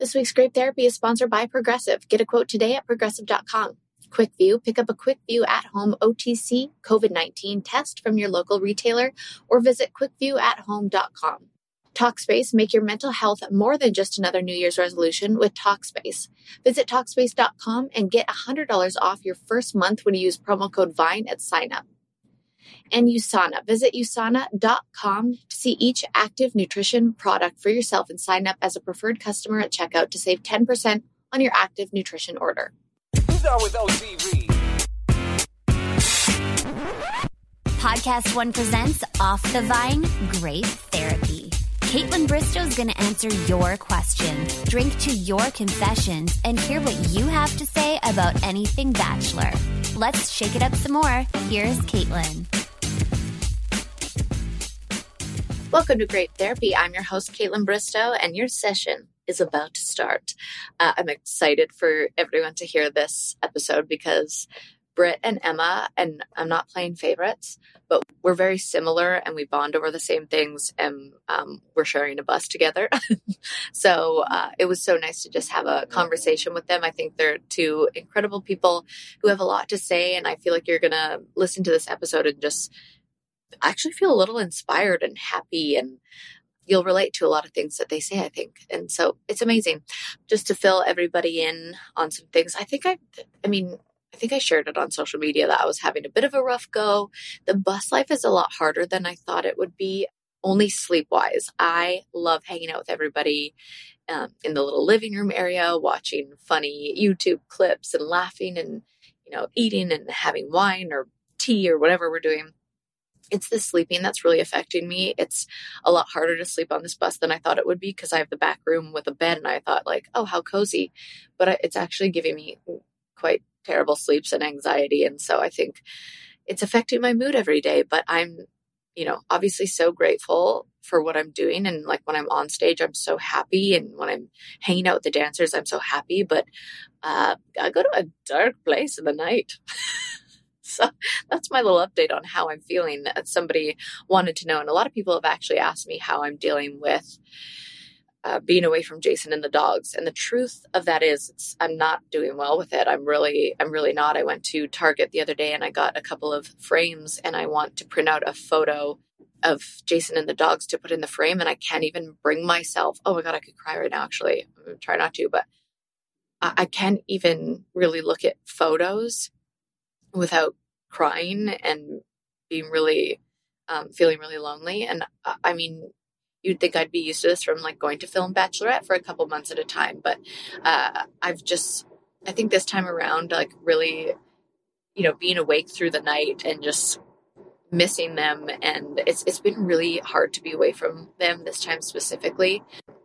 This week's Grape Therapy is sponsored by Progressive. Get a quote today at progressive.com. Quick View. Pick up a Quick View at-home OTC COVID-19 test from your local retailer or visit quickviewathome.com. Talkspace. Make your mental health more than just another New Year's resolution with Talkspace. Visit Talkspace.com and get $100 off your first month when you use promo code VINE at sign up. And USANA. Visit USANA.com to see each active nutrition product for yourself and sign up as a preferred customer at checkout to save 10% on your active nutrition order. With OTV. Podcast One presents Off the Vine Grape Therapy. Caitlin Bristow's going to answer your questions, drink to your confessions, and hear what you have to say about anything Bachelor. Let's shake it up some more. Here's Caitlin. Welcome to Grape Therapy. I'm your host, Caitlin Bristow, and your session is about to start. I'm excited for everyone to hear this episode because Britt and Emma, and I'm not playing favorites, but we're very similar and we bond over the same things, and we're sharing a bus together. So it was so nice to just have a conversation with them. I think they're two incredible people who have a lot to say, and I feel like you're going to listen to this episode and just actually feel a little inspired and happy, and you'll relate to a lot of things that they say, I think. And so it's amazing just to fill everybody in on some things. I think I shared it on social media that I was having a bit of a rough go. The bus life is a lot harder than I thought it would be, only sleep-wise. I love hanging out with everybody in the little living room area, watching funny YouTube clips and laughing and, eating and having wine or tea or whatever we're doing. It's the sleeping that's really affecting me. It's a lot harder to sleep on this bus than I thought it would be because I have the back room with a bed, and I thought oh, how cozy. But it's actually giving me quite terrible sleeps and anxiety. And so I think it's affecting my mood every day, but I'm, obviously so grateful for what I'm doing. And when I'm on stage, I'm so happy. And when I'm hanging out with the dancers, I'm so happy, but I go to a dark place in the night. So that's my little update on how I'm feeling. Somebody wanted to know, and a lot of people have actually asked me how I'm dealing with being away from Jason and the dogs. And the truth of that is I'm not doing well with it. I'm really not. I went to Target the other day and I got a couple of frames, and I want to print out a photo of Jason and the dogs to put in the frame. And I can't even bring myself. Oh my God, I could cry right now. Actually, I'm going to try not to, but I can't even really look at photos without crying and being really, feeling really lonely. And you'd think I'd be used to this from going to film Bachelorette for a couple months at a time. But I think this time around, really, being awake through the night and just missing them. And it's been really hard to be away from them this time specifically.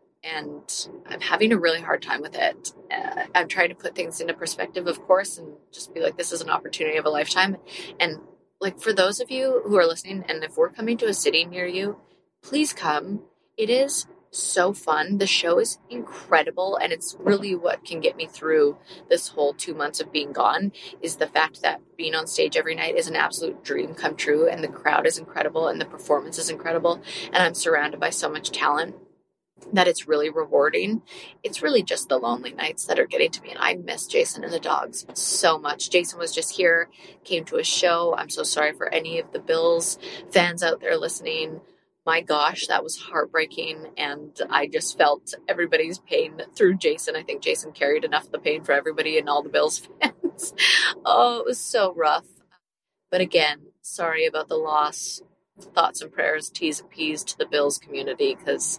And I'm having a really hard time with it. I'm trying to put things into perspective, of course, and just be this is an opportunity of a lifetime. And for those of you who are listening, and if we're coming to a city near you, please come. It is so fun. The show is incredible. And it's really what can get me through this whole 2 months of being gone is the fact that being on stage every night is an absolute dream come true. And the crowd is incredible and the performance is incredible. And I'm surrounded by so much talent that it's really rewarding. It's really just the lonely nights that are getting to me. And I miss Jason and the dogs so much. Jason was just here, came to a show. I'm so sorry for any of the Bills fans out there listening. My gosh, that was heartbreaking. And I just felt everybody's pain through Jason. I think Jason carried enough of the pain for everybody and all the Bills fans. Oh, it was so rough. But again, sorry about the loss. Thoughts and prayers, T's and P's to the Bills community, because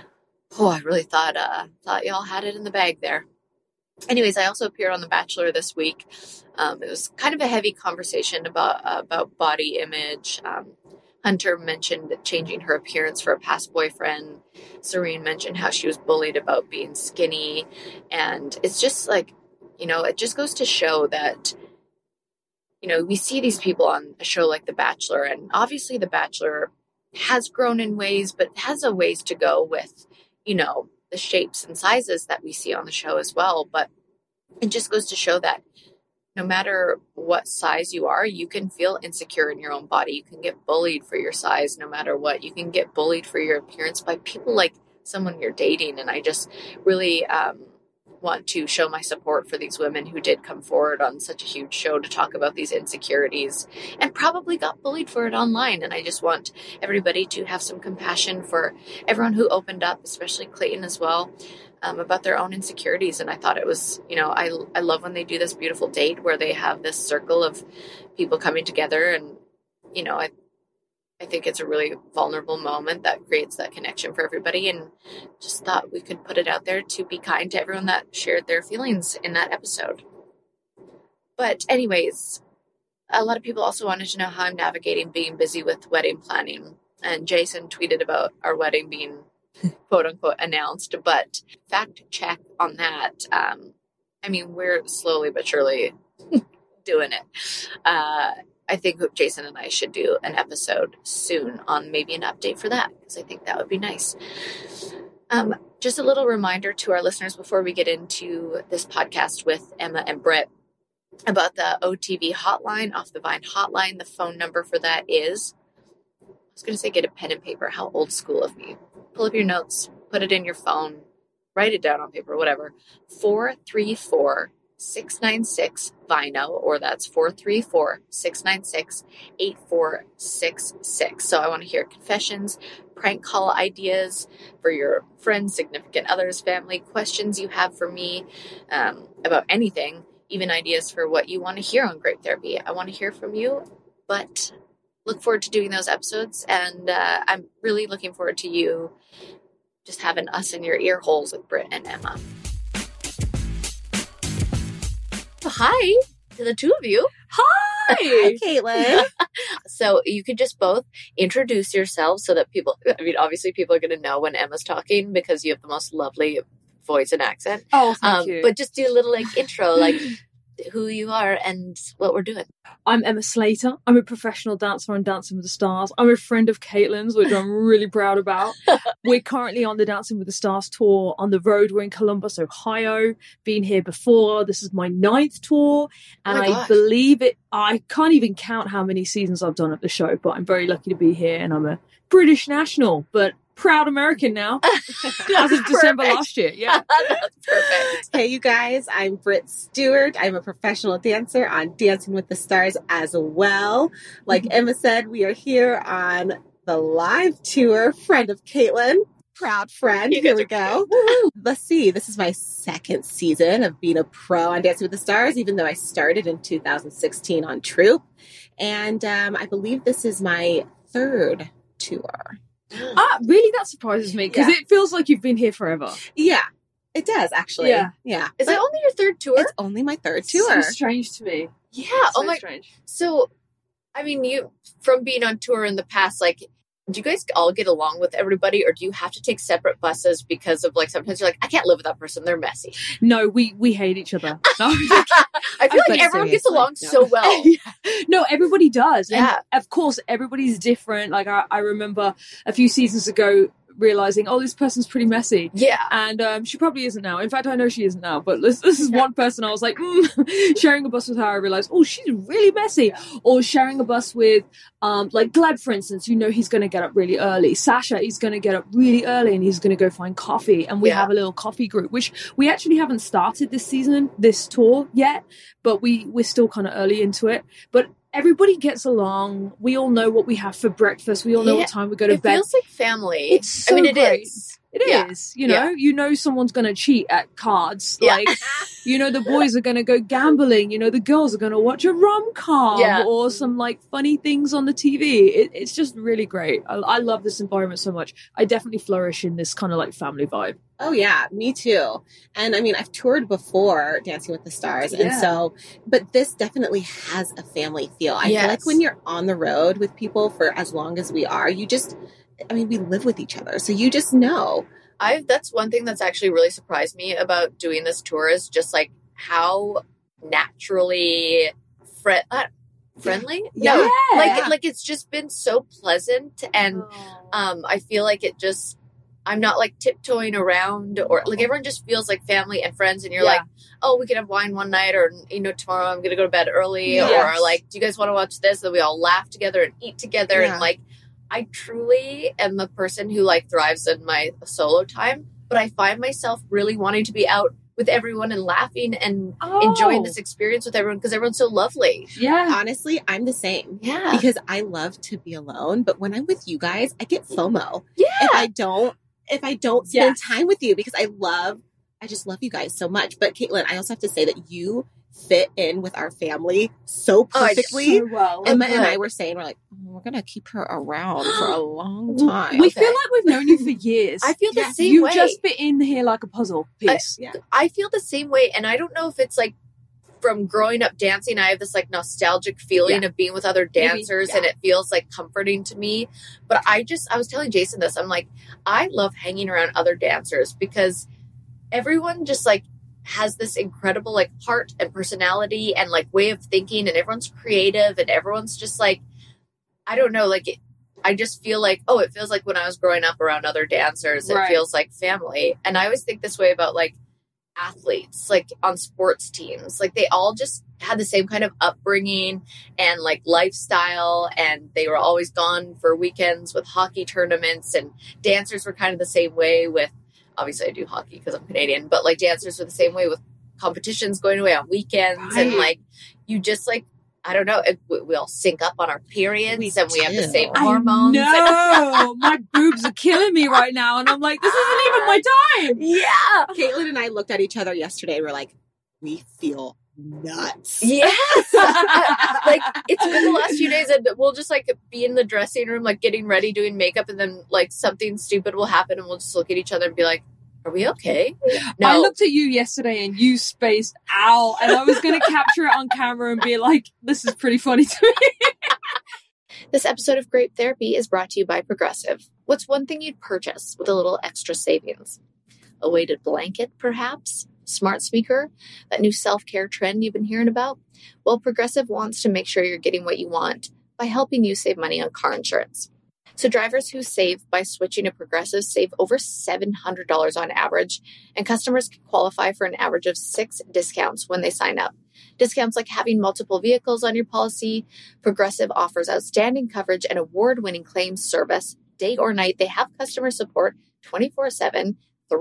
I really thought y'all had it in the bag there. Anyways, I also appeared on The Bachelor this week. It was kind of a heavy conversation about body image. Hunter mentioned changing her appearance for a past boyfriend. Serene mentioned how she was bullied about being skinny. And it's just it just goes to show that, we see these people on a show like The Bachelor, and obviously The Bachelor has grown in ways, but has a ways to go with, the shapes and sizes that we see on the show as well. But it just goes to show that no matter what size you are, you can feel insecure in your own body. You can get bullied for your size no matter what. You can get bullied for your appearance by people someone you're dating. And I just really want to show my support for these women who did come forward on such a huge show to talk about these insecurities and probably got bullied for it online. And I just want everybody to have some compassion for everyone who opened up, especially Clayton as well, about their own insecurities. And I thought it was, I love when they do this beautiful date where they have this circle of people coming together. And, I think it's a really vulnerable moment that creates that connection for everybody, and just thought we could put it out there to be kind to everyone that shared their feelings in that episode. But anyways, a lot of people also wanted to know how I'm navigating being busy with wedding planning. And Jason tweeted about our wedding being quote unquote announced, but fact check on that. We're slowly but surely doing it. I think Jason and I should do an episode soon on maybe an update for that, because I think that would be nice. Just a little reminder to our listeners before we get into this podcast with Emma and Britt about the OTV hotline, Off the Vine hotline. The phone number for that is, I was going to say get a pen and paper. How old school of me. Pull up your notes, put it in your phone, write it down on paper, whatever. 434-696-VINO, or that's 434-696-8466. So I want to hear confessions, prank call ideas for your friends, significant others, family, questions you have for me about anything, even ideas for what you want to hear on Great Therapy. I want to hear from you, but look forward to doing those episodes. And I'm really looking forward to you just having us in your ear holes with Britt and Emma. Hi to the two of you. Hi. Hi, Caitlin. So you could just both introduce yourselves so that obviously people are going to know when Emma's talking because you have the most lovely voice and accent. Oh, thank you. But just do a little intro, who you are and what we're doing. I'm Emma Slater. I'm a professional dancer on Dancing with the Stars. I'm a friend of Caitlin's, which I'm really proud about. We're currently on the Dancing with the Stars tour on the road. We're in Columbus, Ohio. Been here before. This is my 9th tour. And I believe it. I can't even count how many seasons I've done at the show, but I'm very lucky to be here. And I'm a British national, but proud American now. As of December last year. Yeah. That's perfect. Hey, you guys. I'm Britt Stewart. I'm a professional dancer on Dancing with the Stars as well. Like Emma said, we are here on the live tour. Friend of Caitlin. Proud friend. Here we go. Let's see. This is my 2nd season of being a pro on Dancing with the Stars, even though I started in 2016 on Troop. And I believe this is my 3rd tour. Really? That surprises me because it feels like you've been here forever. Yeah, it does actually. Yeah. Is it only your 3rd tour? It's only my 3rd tour. So strange to me. Yeah. So strange. So, you, from being on tour in the past, do you guys all get along with everybody, or do you have to take separate buses because of sometimes you're I can't live with that person, they're messy? No, we hate each other. No. I feel like everyone gets along so well. No, everybody does. Yeah. And of course, everybody's different. I remember a few seasons ago realizing, this person's pretty messy. Yeah. And she probably isn't now. In fact, I know she isn't now. But this is one person I was like, sharing a bus with her, I realized, she's really messy. Yeah. Or sharing a bus with, Gleb, for instance, he's going to get up really early. Sasha, he's going to get up really early and he's going to go find coffee. And we have a little coffee group, which we actually haven't started this tour yet, but we're still kind of early into it. But everybody gets along. We all know what we have for breakfast. We all know what time we go to bed. It feels like family. It's so it great. Is. It is. Someone's going to cheat at cards. The boys are going to go gambling. The girls are going to watch a rom-com or some funny things on the TV. It's just really great. I love this environment so much. I definitely flourish in this kind of family vibe. Oh, yeah, me too. And I've toured before Dancing with the Stars. And but this definitely has a family feel. I feel like when you're on the road with people for as long as we are, we live with each other. So you just know. That's one thing that's actually really surprised me about doing this tour is just how naturally friendly. Yeah. It's just been so pleasant. And I feel like it just, I'm not tiptoeing around or everyone just feels like family and friends. And you're we can have wine one night or, tomorrow I'm going to go to bed early or do you guys want to watch this? And we all laugh together and eat together. And I truly am a person who like thrives in my solo time, but I find myself really wanting to be out with everyone and laughing and enjoying this experience with everyone because everyone's so lovely. Yeah. Honestly, I'm the same. Yeah. Because I love to be alone, but when I'm with you guys, I get FOMO. Yeah. If I don't spend time with you because I just love you guys so much. But Caitlin, I also have to say that you fit in with our family so perfectly. So well. Emma and I were saying, we're like, we're going to keep her around for a long time. We feel like we've known you for years. I feel the same you way. You just fit in here like a puzzle piece. I feel the same way. And I don't know if it's like from growing up dancing, I have this like nostalgic feeling of being with other dancers and it feels like comforting to me. But I was telling Jason this, I'm like, I love hanging around other dancers because everyone just like has this incredible like heart and personality and like way of thinking, and everyone's creative and everyone's just like, I don't know, like I just feel like, it feels like when I was growing up around other dancers, it feels like family. And I always think this way about like athletes, like on sports teams, like they all just had the same kind of upbringing and like lifestyle, and they were always gone for weekends with hockey tournaments, and dancers were kind of the same way with, obviously I do hockey because I'm Canadian, but like dancers were the same way with competitions going away on weekends. And like, you just like, I don't know, we all sync up on our periods and we have the same hormones. No, my boobs are killing me right now. And I'm like, this isn't even my time. Yeah. Caitlin and I looked at each other yesterday and we're like, we feel nuts. Yes. Like it's been the last few days and we'll just like be in the dressing room, like getting ready, doing makeup, and then like something stupid will happen and we'll just look at each other and be like, are we okay? No. I looked at you yesterday and you spaced out, and I was going to capture it on camera and be like, this is pretty funny to me. This episode of Grape Therapy is brought to you by Progressive. What's one thing you'd purchase with a little extra savings? A weighted blanket, perhaps? Smart speaker? That new self-care trend you've been hearing about? Well, Progressive wants to make sure you're getting what you want by helping you save money on car insurance. So drivers who save by switching to Progressive save over $700 on average, and customers can qualify for an average of 6 discounts when they sign up. Discounts like having multiple vehicles on your policy. Progressive offers outstanding coverage and award-winning claims service. Day or night, they have customer support 24/7,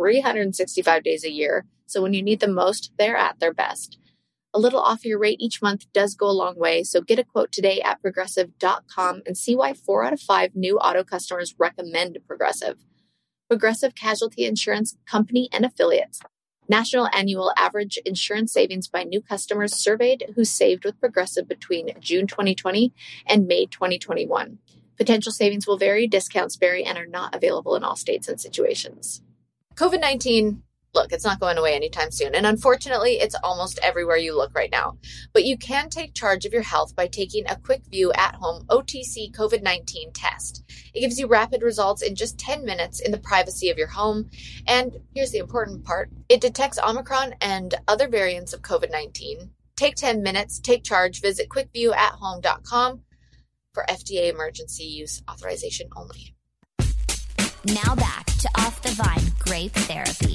365 days a year. So when you need them most, they're at their best. A little off your rate each month does go a long way, so get a quote today at Progressive.com and see why 4 out of 5 new auto customers recommend Progressive. Progressive Casualty Insurance Company and Affiliates. National annual average insurance savings by new customers surveyed who saved with Progressive between June 2020 and May 2021. Potential savings will vary, discounts vary, and are not available in all states and situations. COVID-19, look, it's not going away anytime soon. And unfortunately, it's almost everywhere you look right now. But you can take charge of your health by taking a quick view at-home OTC COVID-19 test. It gives you rapid results in just 10 minutes in the privacy of your home. And here's the important part. It detects Omicron and other variants of COVID-19. Take 10 minutes, take charge, visit quickviewathome.com for FDA emergency use authorization only. Now back to Off the Vine Grape Therapy.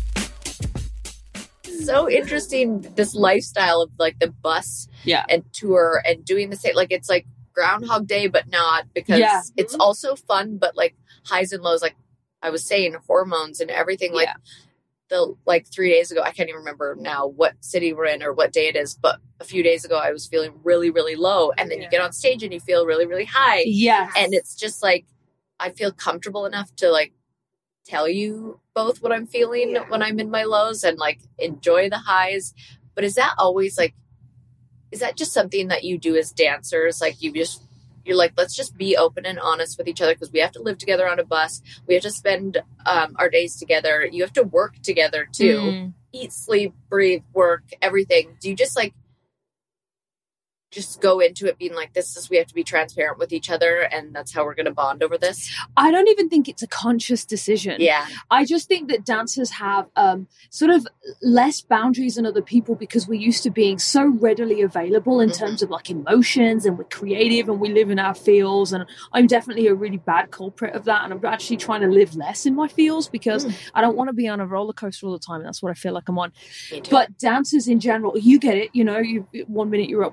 So interesting, this lifestyle of like the bus and tour and doing the same, like it's like Groundhog Day, but not, because it's also fun, but like highs and lows, like I was saying, hormones and everything. Like the 3 days ago, I can't even remember now what city we're in or what day it is, but a few days ago I was feeling really, really low, and then you get on stage and you feel really, really high. And it's just like I feel comfortable enough to like tell you both what I'm feeling when I'm in my lows and like enjoy the highs. But is that always like, is that just something that you do as dancers? Like you're like, let's just be open and honest with each other because we have to live together on a bus. We have to spend our days together. You have to work together too. Eat, sleep, breathe, work, everything. Do you just like, just go into it being like, we have to be transparent with each other and that's how we're going to bond over this? I don't even think it's a conscious decision. I just think that dancers have sort of less boundaries than other people because we're used to being so readily available in terms of like emotions, and we're creative and we live in our feels. And I'm definitely a really bad culprit of that. And I'm actually trying to live less in my feels because I don't want to be on a roller coaster all the time. And that's what I feel like I'm on. But dancers in general, you get it, you know, 1 minute you're up, 1 minute you're down.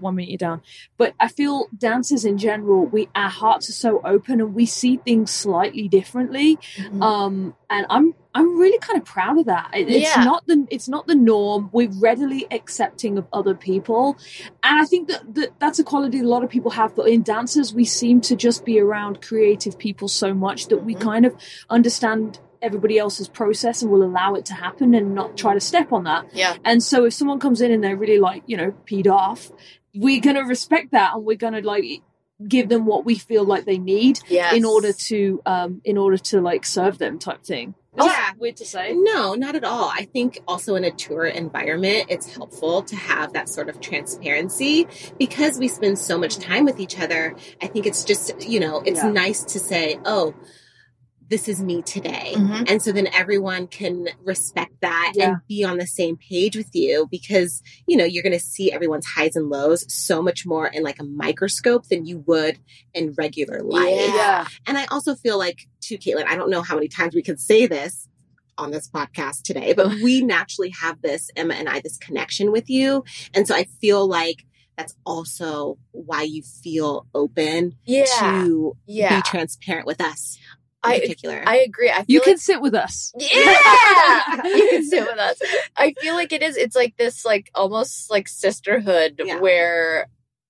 down. But I feel dancers in general, our hearts are so open and we see things slightly differently. And I'm really kind of proud of that. It's not the norm. We're readily accepting of other people, and I think that's a quality a lot of people have. But in dancers, we seem to just be around creative people so much that we kind of understand everybody else's process and will allow it to happen and not try to step on that. Yeah. And so if someone comes in and they're really like, peed off, we're gonna respect that and we're gonna like give them what we feel like they need in order to like serve them type thing. Yeah. Weird to say. No, not at all. I think also in a tour environment, it's helpful to have that sort of transparency because we spend so much time with each other. I think it's just, it's nice to say, oh, this is me today. And so then everyone can respect that and be on the same page with you because, you're going to see everyone's highs and lows so much more in like a microscope than you would in regular life. Yeah. And I also feel like, too, Caitlin, I don't know how many times we could say this on this podcast today, but we naturally have this, Emma and I, this connection with you. And so I feel like that's also why you feel open to be transparent with us. In particular. I agree. You can sit with us. Yeah, you can sit with us. I feel like it's like this, like almost like sisterhood where,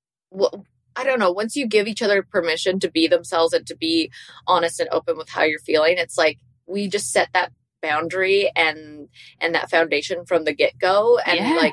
I don't know. Once you give each other permission to be themselves and to be honest and open with how you're feeling, it's like we just set that boundary and that foundation from the get go. And like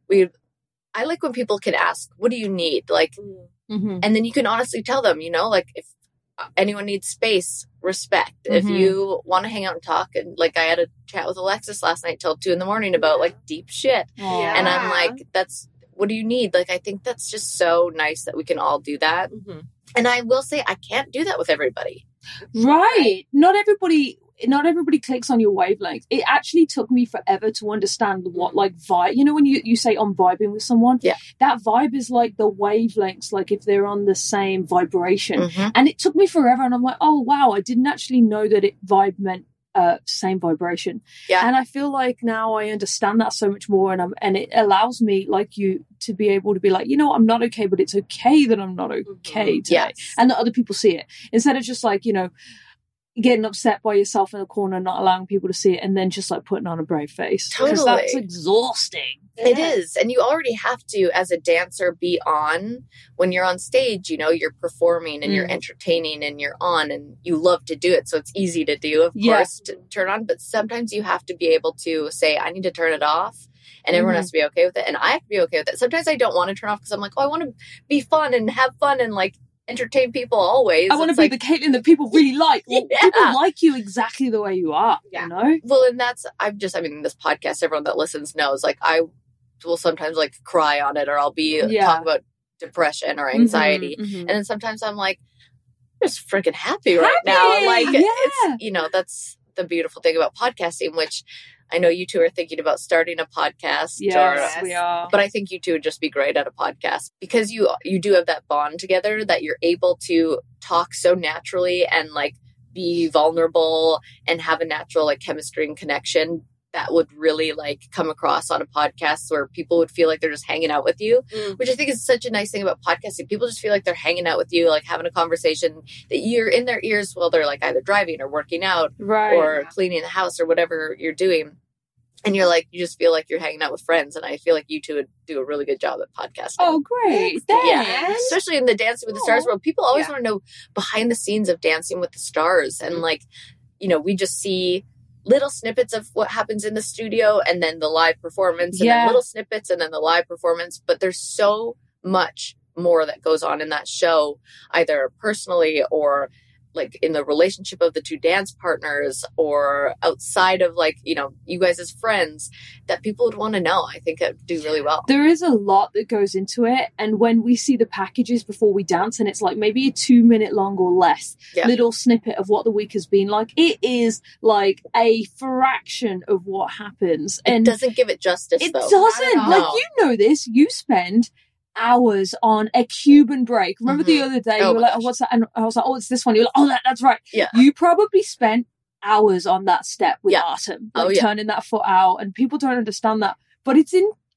I like when people can ask, "What do you need?" Like, and then you can honestly tell them, like if anyone needs space, respect. If you want to hang out and talk, and like I had a chat with Alexis last night till 2 a.m. about like deep shit. And I'm like, what do you need? Like, I think that's just so nice that we can all do that. And I will say, I can't do that with everybody. Right. Not everybody clicks on your wavelength. It actually took me forever to understand what like vibe, when you say I'm vibing with someone, that vibe is like the wavelengths, like if they're on the same vibration. And it took me forever. And I'm like, oh wow, I didn't actually know that vibe meant same vibration. And I feel like now I understand that so much more, and it allows me, like you, to be able to be like, I'm not okay, but it's okay that I'm not okay today, and that other people see it, instead of just like getting upset by yourself in the corner, not allowing people to see it, and then just like putting on a brave face. Totally. Because that's exhausting. It is. And you already have to, as a dancer, be on when you're on stage. You're performing and you're entertaining and you're on and you love to do it. So it's easy to do, of course, to turn on. But sometimes you have to be able to say, I need to turn it off. And everyone has to be okay with it. And I have to be okay with it. Sometimes I don't want to turn off because I'm like, I want to be fun and have fun and like entertain people always. I want to be the Caitlin that people really like. Well, people like you exactly the way you are, Well, and that's, this podcast, everyone that listens knows, like I will sometimes like cry on it, or I'll be talking about depression or anxiety. And then sometimes I'm like, I'm just freaking happy right now. And like, it's, that's the beautiful thing about podcasting, which I know you two are thinking about starting a podcast. Yes, we are. But I think you two would just be great at a podcast because you do have that bond together that you're able to talk so naturally and like be vulnerable and have a natural like chemistry and connection that would really like come across on a podcast where people would feel like they're just hanging out with you, which I think is such a nice thing about podcasting. People just feel like they're hanging out with you, like having a conversation that you're in their ears while they're like either driving or working out or cleaning the house or whatever you're doing. And you're like, you just feel like you're hanging out with friends. And I feel like you two would do a really good job at podcasting. Oh, great. Thanks. Yeah. Especially in the Dancing with the Stars world. People always want to know behind the scenes of Dancing with the Stars. And like, we just see little snippets of what happens in the studio and then the live performance and then little snippets and then the live performance. But there's so much more that goes on in that show, either personally or like in the relationship of the two dance partners or outside of like, you guys as friends, that people would want to know. I think it would do really well. There is a lot that goes into it. And when we see the packages before we dance and it's like maybe a 2-minute long or less little snippet of what the week has been like, it is like a fraction of what happens. And it doesn't give it justice, it though. Doesn't. Like, this, you spend hours on a Cuban break. Remember the other day you were like, what's that? And I was like, it's this one. You're like, that's right. Yeah. You probably spent hours on that step with Artem, turning that foot out, and people don't understand that. But it's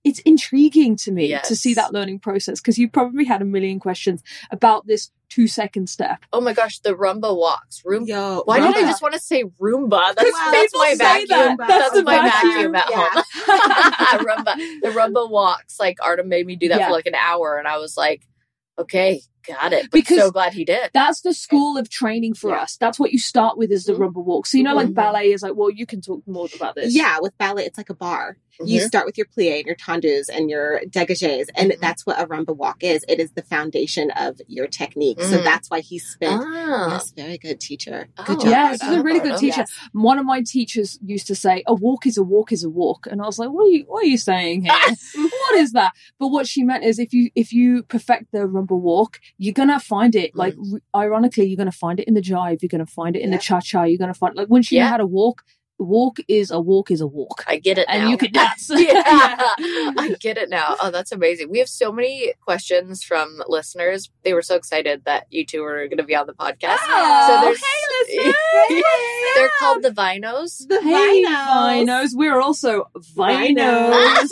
it's intriguing to me Yes. to see that learning process, because you probably had a million questions about this 2-second step. Oh my gosh, the Rumba walks. Yo, Why did I Rumba. just want to say Roomba? That's people my say vacuum. that. That's the my vacuum. vacuum at Yeah. home. Rumba. The Rumba walks. Like Artem made me do that Yeah. for like an hour, and I was like, okay, got it. But Because so glad he did. That's the school of training for Yeah. us. That's what you start with, is the Rumba walk. So, you know, like Mhm. ballet is like, well, you can talk more about this. Yeah, with ballet, it's like a bar. You Mhm. start with your plie and your tendus and your dégagés, and Mhm. that's what a rumba walk is. It is the foundation of your technique. So Mm. that's why he spent. Ah. Yes, very good teacher. Oh, Good job. Yeah, Artem. she's a really good Artem. teacher. Yes. One of my teachers used to say, "A walk is a walk is a walk," and I was like, "What are you saying here? What is that?" But what she meant is, if you perfect the Rumba walk, you're gonna find it. Like, ironically, you're gonna find it in the jive. You're gonna find it in the cha cha. You're gonna find, like, once you know Yeah. how to walk. Walk is a walk is a walk, I get it now. and you can dance. Yeah, I get it now. Oh, that's amazing. We have so many questions from listeners. They were so excited that you two were going to be on the podcast. Oh, hey, listeners. They're called the Vinos. The Hey, Vinos. Vinos. We're also Vinos. Vinos.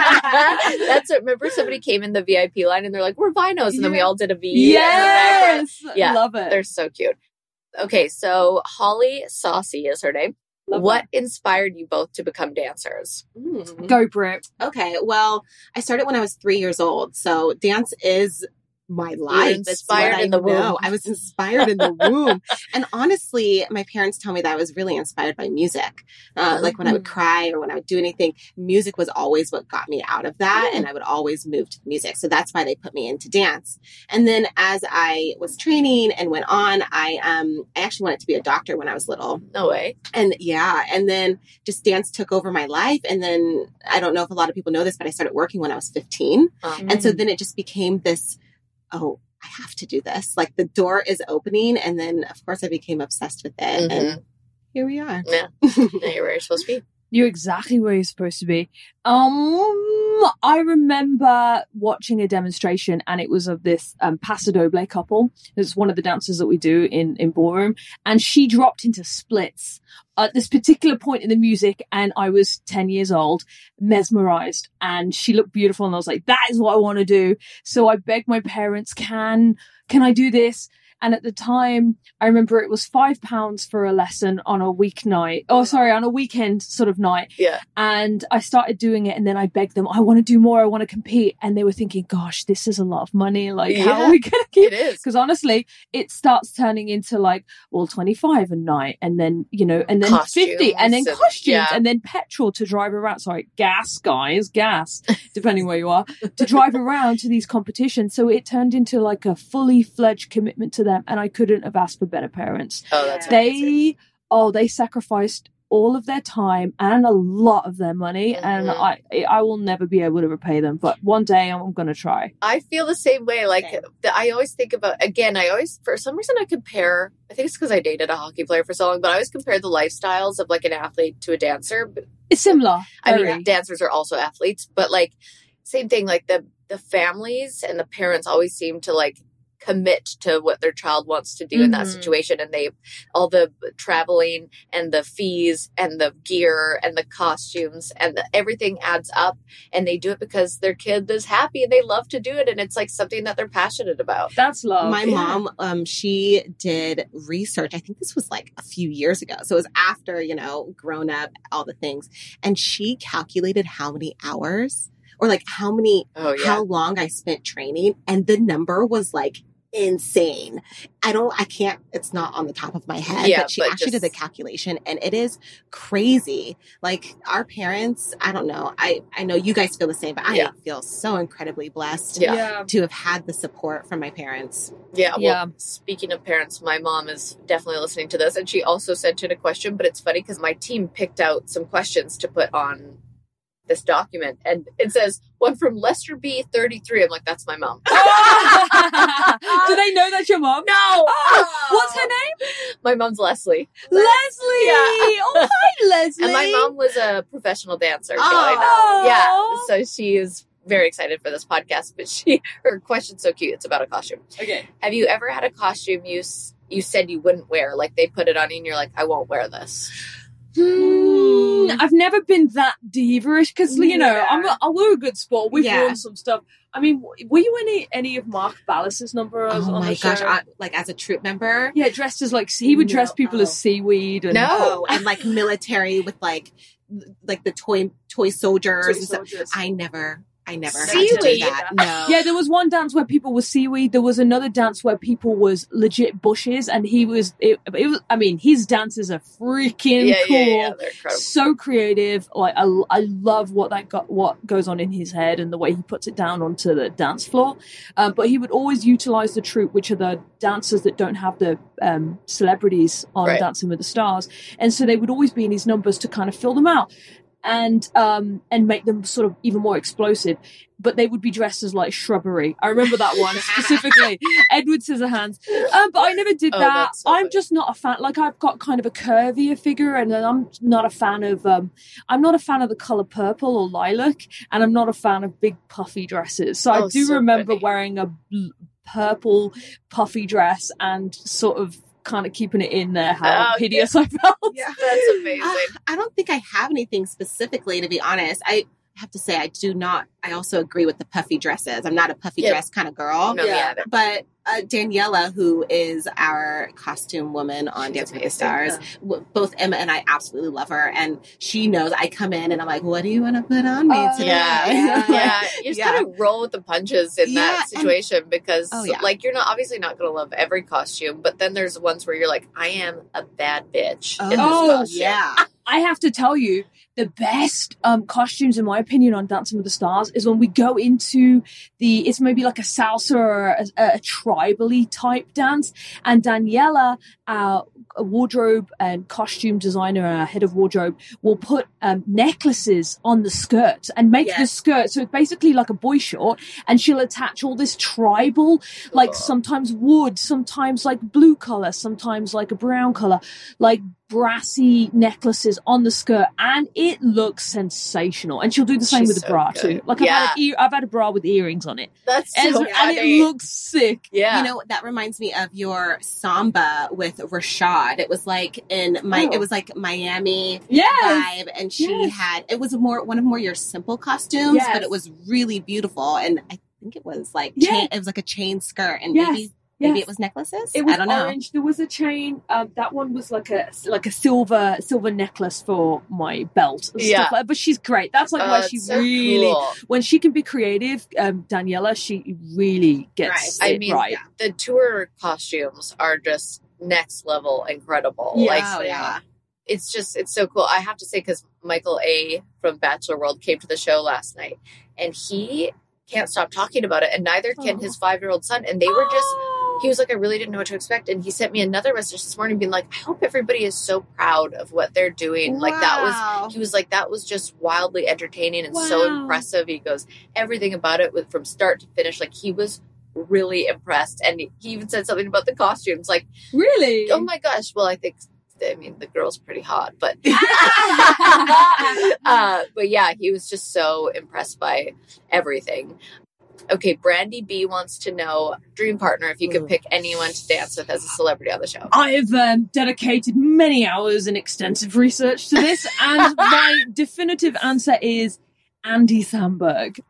That's it. Remember, somebody came in the VIP line and they're like, "We're Vinos," and then we all did a V. in the background. Yes, Yeah, love it. They're so cute. Okay, so Holly Saucy is her name. Love What inspired you both to become dancers? Mm. Go, Brit. Okay, well, I started when I was 3 years old, so dance is my life. It's inspired what in the I know. womb. I was inspired in the womb. And honestly, my parents tell me that I was really inspired by music. Like when I would cry or when I would do anything, music was always what got me out of that. And I would always move to the music. So that's why they put me into dance. And then as I was training and went on, I actually wanted to be a doctor when I was little. No way. And yeah, and then just dance took over my life. And then I don't know if a lot of people know this, but I started working when I was 15. And so then it just became this, oh, I have to do this. Like the door is opening. And then, of course, I became obsessed with it. And here we are. Yeah. Now you're where you're supposed to be. You're exactly where you're supposed to be. I remember watching a demonstration, and it was of this Paso Doble couple. It's one of the dances that we do in ballroom, and she dropped into splits at this particular point in the music, and I was 10 years old, mesmerized, and she looked beautiful, and I was like, that is what I want to do. So I begged my parents, can I do this? And at the time, I remember it was £5 for a lesson on a weeknight. Oh, sorry, on a weekend sort of night. Yeah. And I started doing it, and then I begged them, I want to do more, I want to compete. And they were thinking, gosh, this is a lot of money. Like, how are we going to keep It is. Because honestly, it starts turning into like, well, 25 a night, and then, and then 50, and then Costumes, costumes, yeah. and then petrol to drive around. Sorry, gas, guys, gas, depending where you are, to drive around to these competitions. So it turned into like a fully fledged commitment to them, and I couldn't have asked for better parents. Oh, that's amazing. They sacrificed all of their time and a lot of their money, and I will never be able to repay them, but one day I'm going to try. I feel the same way. Like, Same. I always think about, again, for some reason I compare, I think it's because I dated a hockey player for so long, but I always compare the lifestyles of like an athlete to a dancer. But, It's similar. I very. mean, dancers are also athletes, but like, same thing, like the families and the parents always seem to like commit to what their child wants to do in that situation, and they all the traveling and the fees and the gear and the costumes and everything adds up, and they do it because their kid is happy and they love to do it, and it's like something that they're passionate about. That's love. My mom, she did research. I think this was like a few years ago. So it was after, grown up, all the things. And she calculated how many hours or like how long I spent training. And the number was like insane. It's not on the top of my head, but she actually did the calculation, and it is crazy. Like our parents, I don't know. I know you guys feel the same, but I feel so incredibly blessed to have had the support from my parents. Yeah. Well, speaking of parents, my mom is definitely listening to this, and she also sent in a question, but it's funny because my team picked out some questions to put on this document, and it says one from Lester B 33. I'm like, that's my mom. Do they know that's your mom? No. Oh, what's her name? My mom's Leslie. Leslie. Yeah. Oh, hi, Leslie. And my mom was a professional dancer. So Oh. so she is very excited for this podcast, but her question's so cute. It's about a costume. Okay. Have you ever had a costume you said you wouldn't wear? Like they put it on you and you're like, I won't wear this. I've never been that diva-ish because you know we're a good sport. We've worn some stuff. I mean, were you any of Mark Ballas's numbers? Oh on my the show? gosh! Like as a troop member, yeah, dressed as like he would dress people as seaweed and and like military with like the toy soldiers. I never had to do that. No. Yeah, there was one dance where people were seaweed. There was another dance where people was legit bushes, and he was. It was. I mean, his dances are freaking cool. Yeah, they're incredible. So creative. Like I love what goes on in his head and the way he puts it down onto the dance floor. But he would always utilize the troupe, which are the dancers that don't have the celebrities on Dancing with the Stars, and so they would always be in his numbers to kind of fill them out. And make them sort of even more explosive, but they would be dressed as like shrubbery. I remember that one specifically, Edward Scissorhands. But I never did that. So I'm just not a fan. Like I've got kind of a curvier figure, and I'm not a fan of. I'm not a fan of the color purple or lilac, and I'm not a fan of big puffy dresses. So I do remember wearing a purple puffy dress and sort of kind of keeping it in there how hideous I felt. Yeah, that's amazing. I don't think I have anything specifically, to be honest. I have to say I also agree with the puffy dresses. I'm not a puffy dress kind of girl. No, but Daniela, who is our costume woman on Dancing with the Stars, both Emma and I absolutely love her. And she knows I come in and I'm like, what do you want to put on me today? Yeah. You just gotta roll with the punches in that situation because like you're obviously not gonna love every costume, but then there's ones where you're like, I am a bad bitch in this costume. Yeah. I have to tell you, the best costumes, in my opinion, on Dancing with the Stars is when we go into it's maybe like a salsa or a tribal-y type dance. And Daniela, our wardrobe and costume designer, our head of wardrobe, will put necklaces on the skirts and make the skirt. So it's basically like a boy short. And she'll attach all this tribal, like sometimes wood, sometimes like blue color, sometimes like a brown color, like brassy necklaces on the skirt, and it looks sensational. And she'll do the same with the bra too. Like I've had a bra with earrings on it. That's so funny. And it looks sick. Yeah. You know, that reminds me of your samba with Rashad. It was like it was like Miami vibe, and she had it was one of your simple costumes, but it was really beautiful. And I think it was like it was like a chain skirt, and maybe it was necklaces. It was I don't know. orange. There was a chain. That one was like a silver necklace for my belt. And stuff like, but she's great. That's like why she really, when she can be creative, Daniela, she really gets it right. The tour costumes are just next level incredible. It's so cool. I have to say, because Michael A. from Bachelor World came to the show last night, and he can't stop talking about it, and neither can his 5-year-old son. And they were just, he was like, I really didn't know what to expect. And he sent me another message this morning being like, I hope everybody is so proud of what they're doing. Wow. Like he was like, that was just wildly entertaining and so impressive. He goes, everything about it from start to finish, like he was really impressed. And he even said something about the costumes, like, really? Oh my gosh. Well, I mean, the girl's pretty hot, but but yeah, he was just so impressed by everything. Okay, Brandy B wants to know, dream partner, if you could pick anyone to dance with as a celebrity on the show. I've dedicated many hours and extensive research to this, and my definitive answer is Andy Samberg.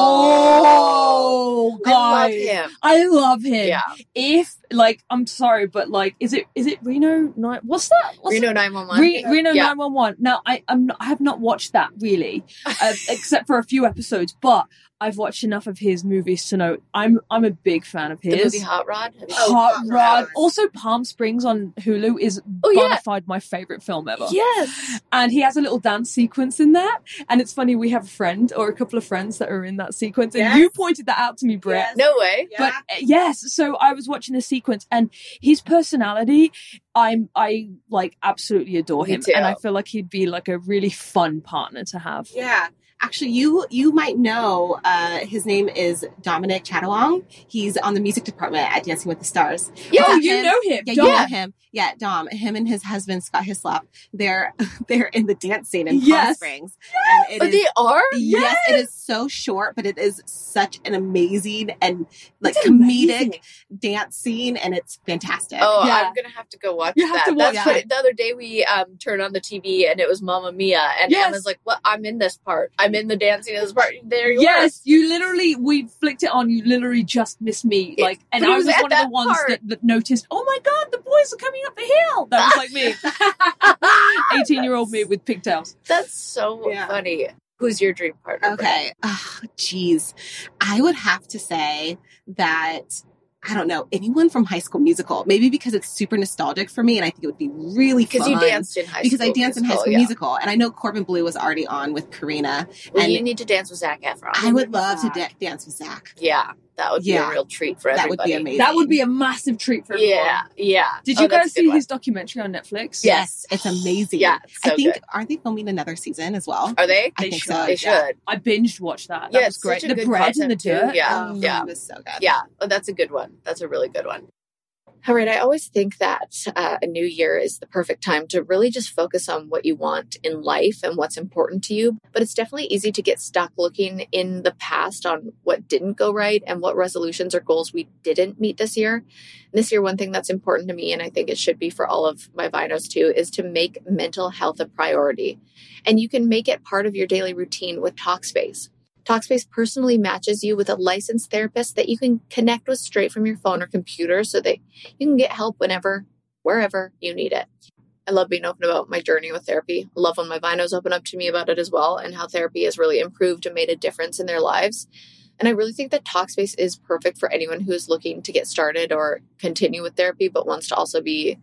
Oh, God. I love him. Yeah. If, like, I'm sorry, but, like, is it Reno 9? What's that? Reno 911. Reno 911. Now, I have not watched that, really, except for a few episodes, but I've watched enough of his movies to know I'm a big fan of his. The movie Hot Rod? Hot Rod. Also, Palm Springs on Hulu is bona fide my favorite film ever. Yes. And he has a little dance sequence in that. And it's funny, we have a friend or a couple of friends that are in that sequence. And you pointed that out to me, Brett. Yes. No way. But yes, so I was watching the sequence, and his personality, I like absolutely adore him. Too. And I feel like he'd be like a really fun partner to have. Yeah. Actually, you might know his name is Dominic Chatawong. He's on the music department at Dancing with the Stars. Yeah, you know him. Yeah, you know him. Yeah, Dom. Him and his husband Scott Hislop. They're in the dance scene in Palm Springs. Yes. And they are. Yes, it is so short, but it is such an amazing and like comedic dance scene, and it's fantastic. Oh, Yeah. I'm gonna have to go watch You have that. to watch That's it. what, the other day we turned on the TV and it was Mamma Mia, and Yes. Emma's like, "What? I'm in this part. I'm in the dancing in this part." There you Yes, you literally, we flicked it on, you literally just missed me. Like, and but it I was was at one of that the ones part. that noticed, oh my God, the boys are coming up the hill. That was like me. were. 18-year-old me with pigtails. That's so Yeah. funny. Who's your dream partner? Okay. Oh, geez. I would have to say that, I don't know, anyone from High School Musical. Maybe because it's super nostalgic for me, and I think it would be really fun. Because you danced in High School Because I danced in High School yeah. Musical, and I know Corbin Bleu was already on with Karina. Well, and you need to dance with Zac Efron. I would love to dance with Zach. Yeah, that would be Yeah. a real treat for That everybody. would be amazing. That would be a massive treat for everyone. Yeah, yeah. Did Oh, you that's guys a good see one. his documentary on Netflix? Yes, it's amazing. Yeah, it's so I think, good. aren't they filming another season as well? Are they? I They think should. so. They yeah. should. I binged watched that. Yeah, That was it's great. such a The good bread and the concept, too. dirt. Yeah, Oh, yeah. it was so good. Yeah, oh, that's a good one. That's a really good one. All right, I always think that a new year is the perfect time to really just focus on what you want in life and what's important to you. But it's definitely easy to get stuck looking in the past on what didn't go right and what resolutions or goals we didn't meet this year. And this year, one thing that's important to me, and I think it should be for all of my Vinos too, is to make mental health a priority. And you can make it part of your daily routine with Talkspace. Talkspace personally matches you with a licensed therapist that you can connect with straight from your phone or computer so that you can get help whenever, wherever you need it. I love being open about my journey with therapy. I love when my Vinos open up to me about it as well and how therapy has really improved and made a difference in their lives. And I really think that Talkspace is perfect for anyone who is looking to get started or continue with therapy, but wants to also be,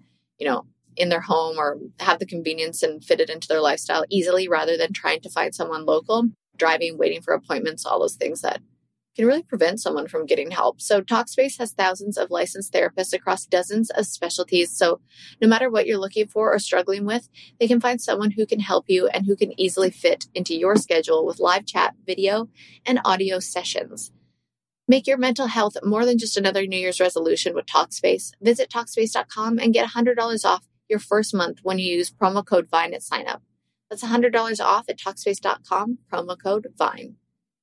in their home or have the convenience and fit it into their lifestyle easily rather than trying to find someone local. Driving, waiting for appointments, all those things that can really prevent someone from getting help. So Talkspace has thousands of licensed therapists across dozens of specialties. So no matter what you're looking for or struggling with, they can find someone who can help you and who can easily fit into your schedule with live chat, video, and audio sessions. Make your mental health more than just another New Year's resolution with Talkspace. Visit Talkspace.com and get $100 off your first month when you use promo code VINE at sign up. That's $100 off at Talkspace.com, promo code VINE.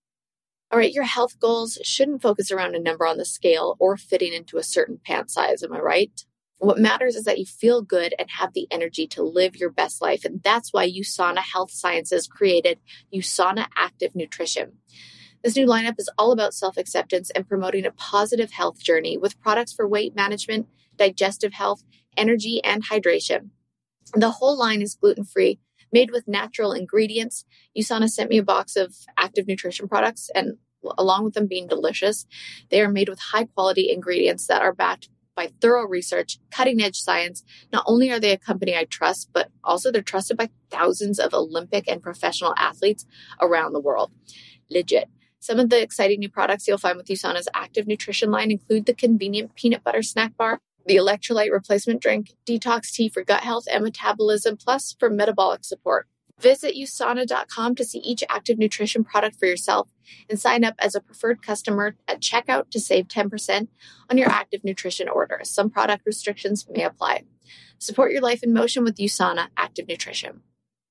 All right, your health goals shouldn't focus around a number on the scale or fitting into a certain pant size, am I right? What matters is that you feel good and have the energy to live your best life, and that's why USANA Health Sciences created USANA Active Nutrition. This new lineup is all about self-acceptance and promoting a positive health journey with products for weight management, digestive health, energy, and hydration. The whole line is gluten-free, made with natural ingredients. USANA sent me a box of active nutrition products, and along with them being delicious, they are made with high-quality ingredients that are backed by thorough research, cutting-edge science. Not only are they a company I trust, but also they're trusted by thousands of Olympic and professional athletes around the world. Legit. Some of the exciting new products you'll find with USANA's active nutrition line include the convenient peanut butter snack bar, the electrolyte replacement drink, detox tea for gut health and metabolism, plus for metabolic support. Visit USANA.com to see each active nutrition product for yourself and sign up as a preferred customer at checkout to save 10% on your active nutrition order. Some product restrictions may apply. Support your life in motion with USANA Active Nutrition.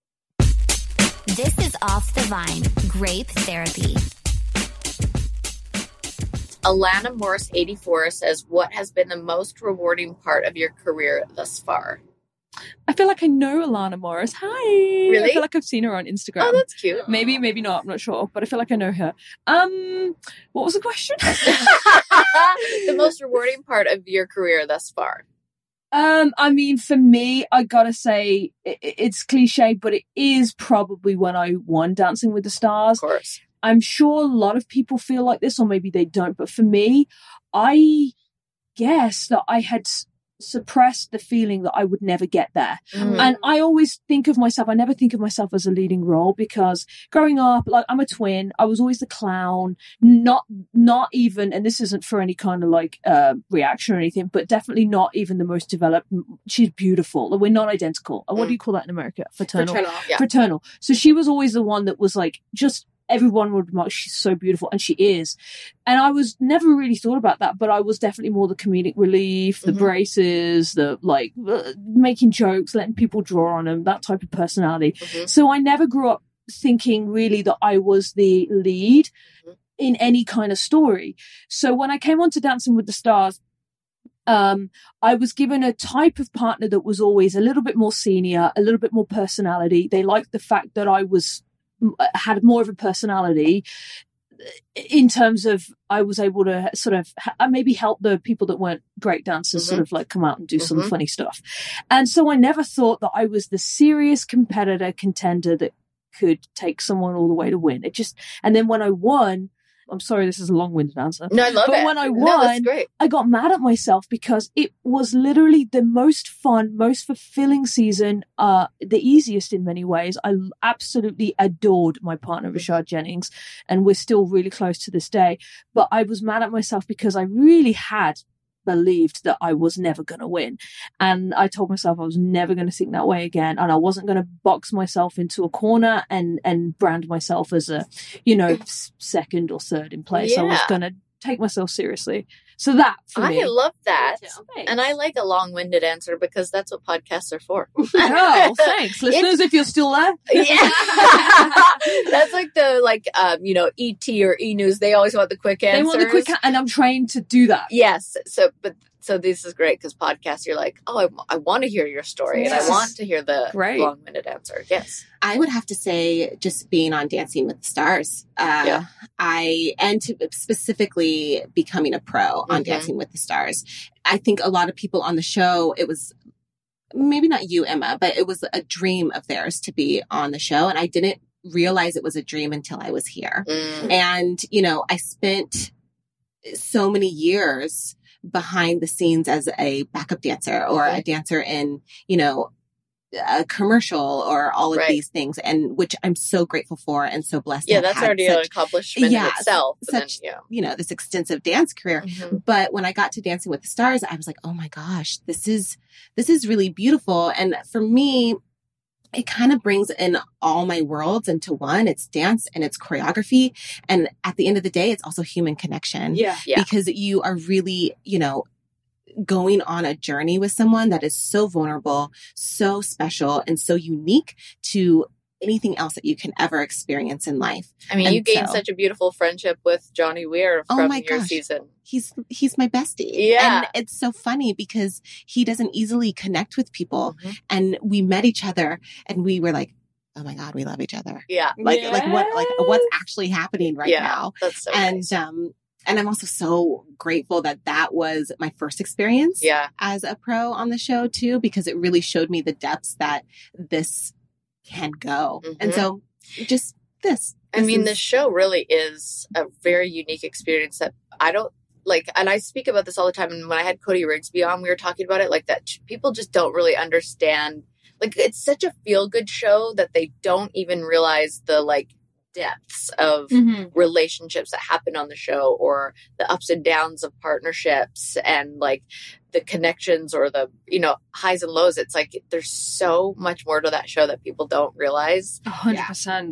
This is Off the Vine, Grape Therapy. Alana Morris 84 says, what has been the most rewarding part of your career thus far? I feel like I know Alana Morris. Hi. Really? I feel like I've seen her on Instagram. Oh, that's cute. Maybe not. I'm not sure, but I feel like I know her. What was the question? The most rewarding part of your career thus far. I mean, for me, I gotta say, it's cliche, but it is probably when I won Dancing with the Stars. Of course. I'm sure a lot of people feel like this, or maybe they don't. But for me, I guess that I had suppressed the feeling that I would never get there. Mm. And I always think of myself, I never think of myself as a leading role, because growing up, like, I'm a twin. I was always the clown, not even, and this isn't for any kind of like reaction or anything, but definitely not even the most developed. She's beautiful. We're not identical. What do you call that in America? Fraternal. Yeah. Fraternal. So she was always the one that was like, just everyone would remark, she's so beautiful, and she is. And I was never really thought about that, but I was definitely more the comedic relief, the braces, the making jokes, letting people draw on them, that type of personality. So I never grew up thinking really that I was the lead in any kind of story. So when I came on to Dancing with the Stars, I was given a type of partner that was always a little bit more senior, a little bit more personality. They liked the fact that I had more of a personality in terms of I was able to sort of maybe help the people that weren't great dancers sort of like come out and do some funny stuff. And so I never thought that I was the serious contender that could take someone all the way to win. And then when I won, I'm sorry, this is a long-winded answer. No, I love it. But when I won, that's great. I got mad at myself because it was literally the most fun, most fulfilling season, the easiest in many ways. I absolutely adored my partner, Rashad Jennings, and we're still really close to this day. But I was mad at myself because I really had believed that I was never going to win. And I told myself I was never going to think that way again. And I wasn't going to box myself into a corner and brand myself as a, second or third in place. I was going to take myself seriously. So that for me. I love that. And I like a long-winded answer because that's what podcasts are for. Oh, thanks. Listeners, if you're still there. Yeah. That's like the ET or E-News. They always want the quick answers. They want the quick and I'm trained to do that. Yes. So this is great because podcasts, you're like, oh, I want to hear your story and I want to hear the long-winded answer. Yes. I would have to say just being on Dancing with the Stars. Specifically becoming a pro on Dancing with the Stars. I think a lot of people on the show, it was maybe not you, Emma, but it was a dream of theirs to be on the show. And I didn't realize it was a dream until I was here. And, I spent so many years behind the scenes as a backup dancer or a dancer in, a commercial or all of these things, and which I'm so grateful for and so blessed. Yeah, that's already an accomplishment in itself. Such, this extensive dance career. But when I got to Dancing with the Stars, I was like, oh my gosh, this is really beautiful. And for me, it kind of brings in all my worlds into one. It's dance and it's choreography. And at the end of the day, it's also human connection. Yeah. Because you are really, going on a journey with someone that is so vulnerable, so special, and so unique to anything else that you can ever experience in life. I mean, you gained such a beautiful friendship with Johnny Weir from your season. He's my bestie. Yeah. And it's so funny because he doesn't easily connect with people. And we met each other and we were like, oh my God, we love each other. Yeah. What's actually happening right now. That's so nice. And I'm also so grateful that was my first experience as a pro on the show too, because it really showed me the depths that this can go. And so just this. I mean, the show really is a very unique experience that I don't like, and I speak about this all the time. And when I had Cody Rigsby on, we were talking about it like that. People just don't really understand. Like, it's such a feel-good show that they don't even realize the depths of relationships that happen on the show, or the ups and downs of partnerships, and the connections or the highs and lows. It's like there's so much more to that show that people don't realize. 100%.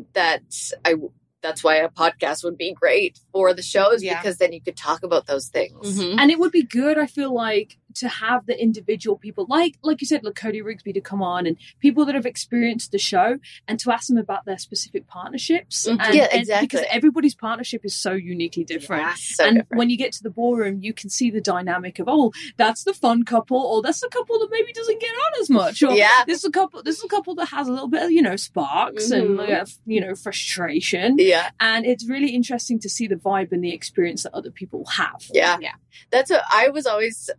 That's why a podcast would be great for the shows, because then you could talk about those things. And it would be good, I feel like, to have the individual people, like you said, like Cody Rigsby, to come on, and people that have experienced the show, and to ask them about their specific partnerships. And, exactly. Because everybody's partnership is so uniquely different. Different. When you get to the ballroom, you can see the dynamic of, that's the fun couple, or that's the couple that maybe doesn't get on as much, or this is a couple that has a little bit of sparks and frustration. Yeah. And it's really interesting to see the vibe and the experience that other people have. Yeah. That's what I was always,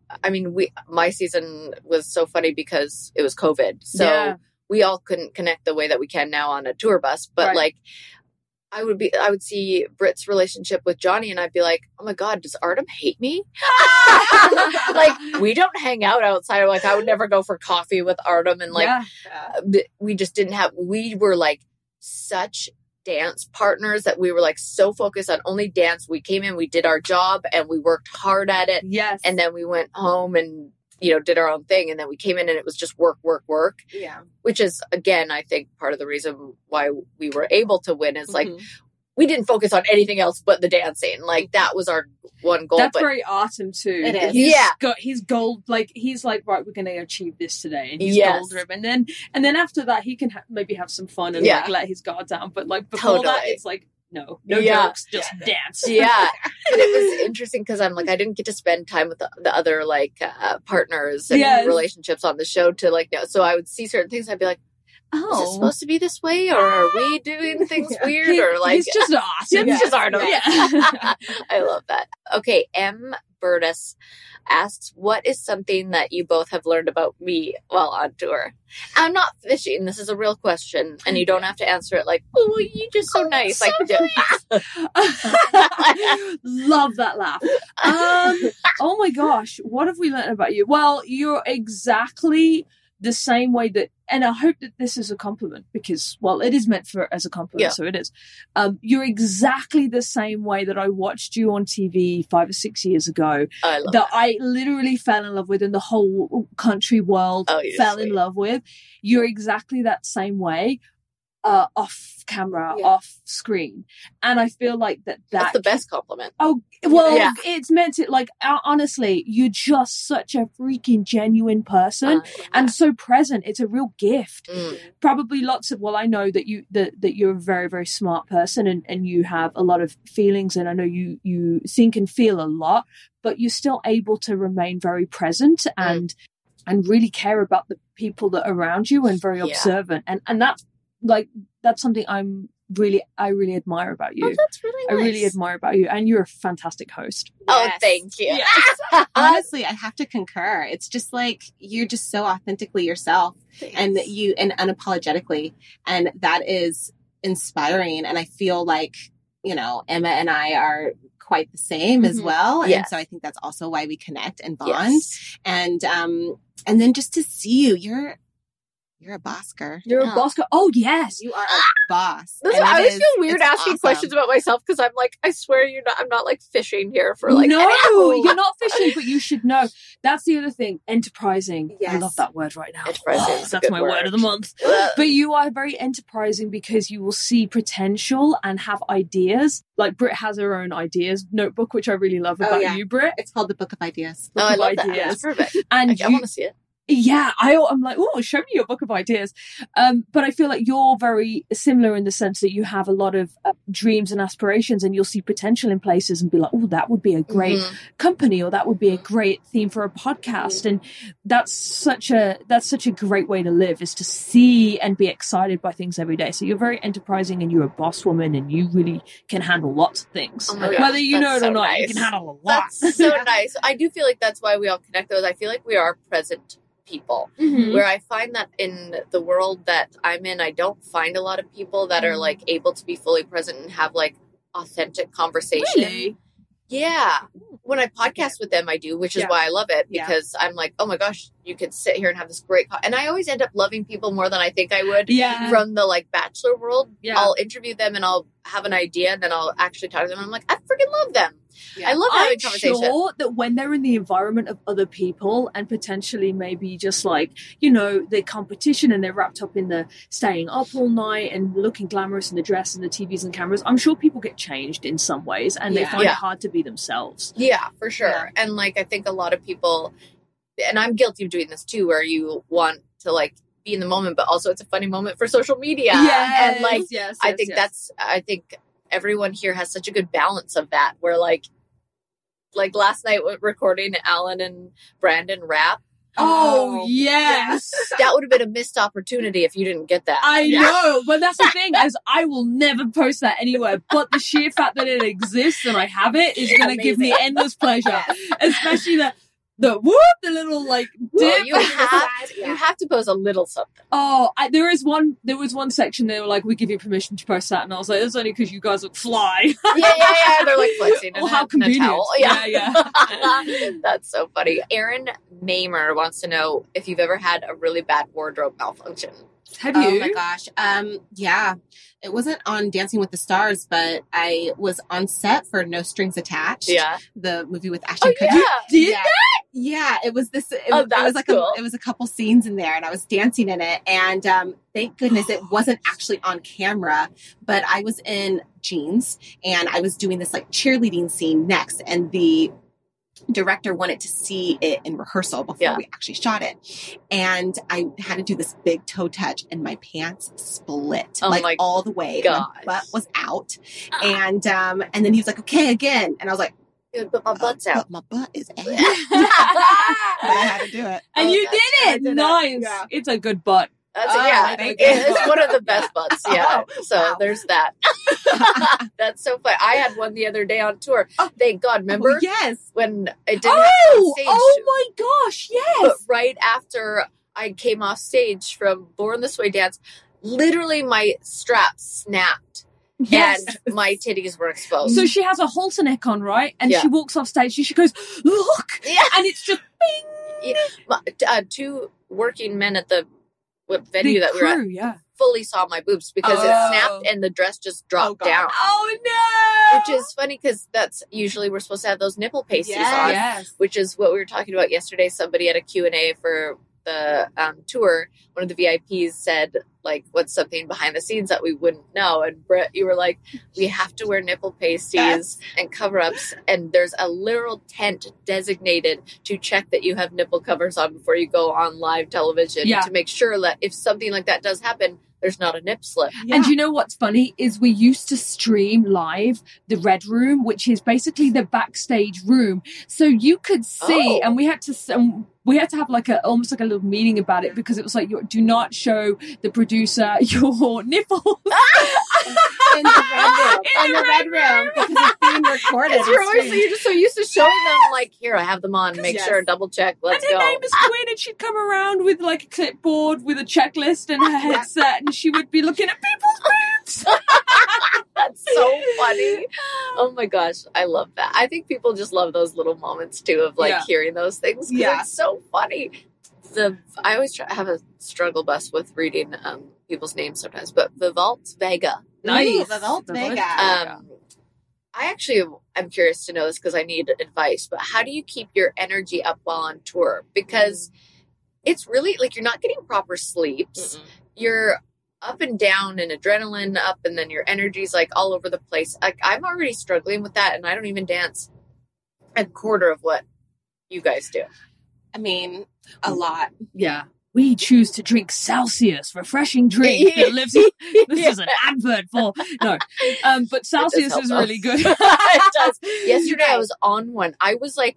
my season was so funny because it was COVID. So we all couldn't connect the way that we can now on a tour bus. But I would see Britt's relationship with Johnny and I'd be like, oh my God, does Artem hate me? We don't hang out outside. I would never go for coffee with Artem. And we just didn't have, we were such dance partners that we were so focused on only dance. We came in, we did our job, and we worked hard at it. Yes. And then we went home and did our own thing, and then we came in and it was just work. Yeah. Which is, again, I think part of the reason why we were able to win is we didn't focus on anything else but the dancing. Like that was our one goal. That's but very Artem too. It is. He's Yeah. got his goal. Like he's like, right, we're going to achieve this today, and he's Yes. goal driven. And then after that, he can maybe have some fun and Yeah. like let his guard down. But like before that, Totally. it's like no Yeah. jokes, just dance. yeah. And it was interesting because I'm like, I didn't get to spend time with the other like partners and Yes. relationships on the show to like know. So I would see certain things. I'd be like, is it supposed to be this way, or are we doing things weird, or like he's just awesome. It's just Artem. Yeah. I love that. Okay, M. Burtis asks, what is something that you both have learned about me while on tour? I'm not fishing. This is a real question, and you don't have to answer it like, oh, well, you're just so nice. Like, Love that laugh. Oh my gosh, what have we learned about you? Well, you're exactly the same way that, and I hope that this is a compliment because, well, it is meant for as a compliment, Yeah. so it is. You're exactly the same way that I watched you on TV 5 or 6 years ago. I love That I literally fell in love with, and the whole country world Oh, you're fell in sweet. love with. You're exactly that same way, off camera, Yeah. off screen, and I feel like That's that. the best compliment. Oh, well, Yeah. it's meant to, like, honestly, you're just such a freaking genuine person and so present. It's a real gift. Probably lots of, well, I know that you're a very, very smart person and you have a lot of feelings, and I know you think and feel a lot, but you're still able to remain very present and really care about the people that are around you and very Yeah. observant. And that's something I really admire about you. Oh, that's really nice. I really admire about you, and you're a fantastic host. Oh, Yes. thank you. Honestly, I have to concur. It's just like you're just so authentically yourself and unapologetically, and that is inspiring. And I feel like, you know, Emma and I are quite the same as Mhm. well. And Yes. so I think that's also why we connect and bond. Yes. And then just to see you, you're a boss girl. You're Oh. a boss girl. Oh yes. You are a boss. This- And I it always is- feel weird it's asking awesome. questions about myself because I'm like, I swear I'm not like fishing here for like no, any- you're not fishing, but you should know. That's the other thing. Enterprising. I Yes. love that word right now. Enterprising is a That's good my word word. of the month. But you are very enterprising because you will see potential and have ideas. Like Brit has her own ideas notebook, which I really love about yeah. you, Brit. It's called the Book of Ideas. Oh, I Book love of that. ideas. That's perfect. And I want to see it. yeah, I'm like, oh, show me your book of ideas. But I feel like you're very similar in the sense that you have a lot of dreams and aspirations, and you'll see potential in places and be like, oh, that would be a great Mhm. company, or that would be a great theme for a podcast. And that's such a great way to live, is to see and be excited by things every day. So you're very enterprising, and you're a boss woman, and you really can handle lots of things. Oh my gosh, Whether you know that's it or so not, you nice. can handle a lot. That's so nice. I do feel like that's why we all connect those. I feel like we are present people. Mhm. Where I find that in the world that I'm in, I don't find a lot of people that are like able to be fully present and have like authentic conversation. Really? Yeah. When I podcast with them, I do, which is Yeah. why I love it, Yeah. because I'm like, oh my gosh, you could sit here and have this great and I always end up loving people more than I think I would. Yeah. From the like bachelor world. Yeah. I'll interview them and I'll have an idea and then I'll actually talk to them and I'm like, I freaking love them. Yeah. I love having I'm conversation. sure that when they're in the environment of other people and potentially maybe just like, you know, the competition, and they're wrapped up in the staying up all night and looking glamorous in the dress and the TVs and cameras, I'm sure people get changed in some ways and they Yeah. find Yeah. it hard to be themselves. Yeah, for sure. Yeah. And like I think a lot of people, and I'm guilty of doing this too, where you want to like be in the moment, but also it's a funny moment for social media. And like I think everyone here has such a good balance of that, where like last night recording Alan and Brandon rap, Oh, yes. that would have been a missed opportunity if you didn't get that. I know, but that's the thing, as I will never post that anywhere, but the sheer fact that it exists and I have it is going to give me endless pleasure. Especially the whoop, the little like Well, dip. you have to post a little something. Oh, there was one section they were like, we give you permission to post that, and I was like, that's only because you guys look fly. Yeah. They're like flexing. Oh, in how a convenient. towel. Yeah. That's so funny. Aaron Mamer wants to know if you've ever had a really bad wardrobe malfunction. Have you? Oh my gosh. Yeah. It wasn't on Dancing with the Stars, but I was on set for No Strings Attached. Yeah. The movie with Ashton Kutcher. yeah. Did Yeah. Yeah, it was this. It Oh, was that's like cool. it was a couple scenes in there, and I was dancing in it. And thank goodness it wasn't actually on camera, but I was in jeans, and I was doing this like cheerleading scene next, and the director wanted to see it in rehearsal before we actually shot it, and I had to do this big toe touch, and my pants split Oh my like all the way. gosh. My butt was out, and then he was like, "Okay, again," and I was like, Dude, but my butt's out. But my butt is out. But I had to do it. And Oh, you that's- did I it. did it. Nice. Yeah. It's a good butt. That's Oh, yeah, thank you. it's one of the best butts. Yeah, Oh, so wow. there's that. That's so fun. I had one the other day on tour. Thank God. Remember Oh, yes. when it didn't happen on stage? my gosh, yes. But right after I came off stage from Born This Way Dance, literally my strap snapped Yes. and my titties were exposed. So she has a halter neck on, right? And Yeah. she walks off stage and she goes, look! Yeah. And it's just bing! Two working men at the venue Big that we were at crew, yeah. fully saw my boobs because Oh. it snapped and the dress just dropped God. down. Oh, no! Which is funny because that's usually we're supposed to have those nipple pasties Yes. on, Yes. which is what we were talking about yesterday. Somebody at a Q&A for the tour, one of the VIPs said, like, what's something behind the scenes that we wouldn't know? And Britt, you were like, we have to wear nipple pasties Yes. and cover-ups, and there's a literal tent designated to check that you have nipple covers on before you go on live television Yeah. to make sure that if something like that does happen, there's not a nip slip. And you know what's funny is we used to stream live the Red Room, which is basically the backstage room, so you could see. Oh. And we had to have like almost like a little meeting about it because it was like, do not show the producer your nipples. In the red room. In the red room. Because it's being recorded. Because you're and always streamed. you're just so used to showing them, like, here, I have them on, make Yes. sure, double check, let's And her go. name is Quinn, and she'd come around with like a clipboard with a checklist and her headset, and she would be looking at people's boobs. That's so funny. Oh my gosh, I love that. I think people just love those little moments too of like Yeah. hearing those things. 'Cause Yeah. it's so funny. I always have a struggle bus with reading people's names sometimes, but Vivault Vega. Ooh, Vivault Vega. I actually am curious to know this because I need advice, but how do you keep your energy up while on tour? Because it's really like you're not getting proper sleeps. You're up and down and adrenaline up, and then your energy's like all over the place. Like, I'm already struggling with that, and I don't even dance a quarter of what you guys do. I mean, a lot. Yeah. We choose to drink Celsius, refreshing drink that lives. This is an advert for but Celsius help, is though. really good. It does. Yesterday I was on one. I was like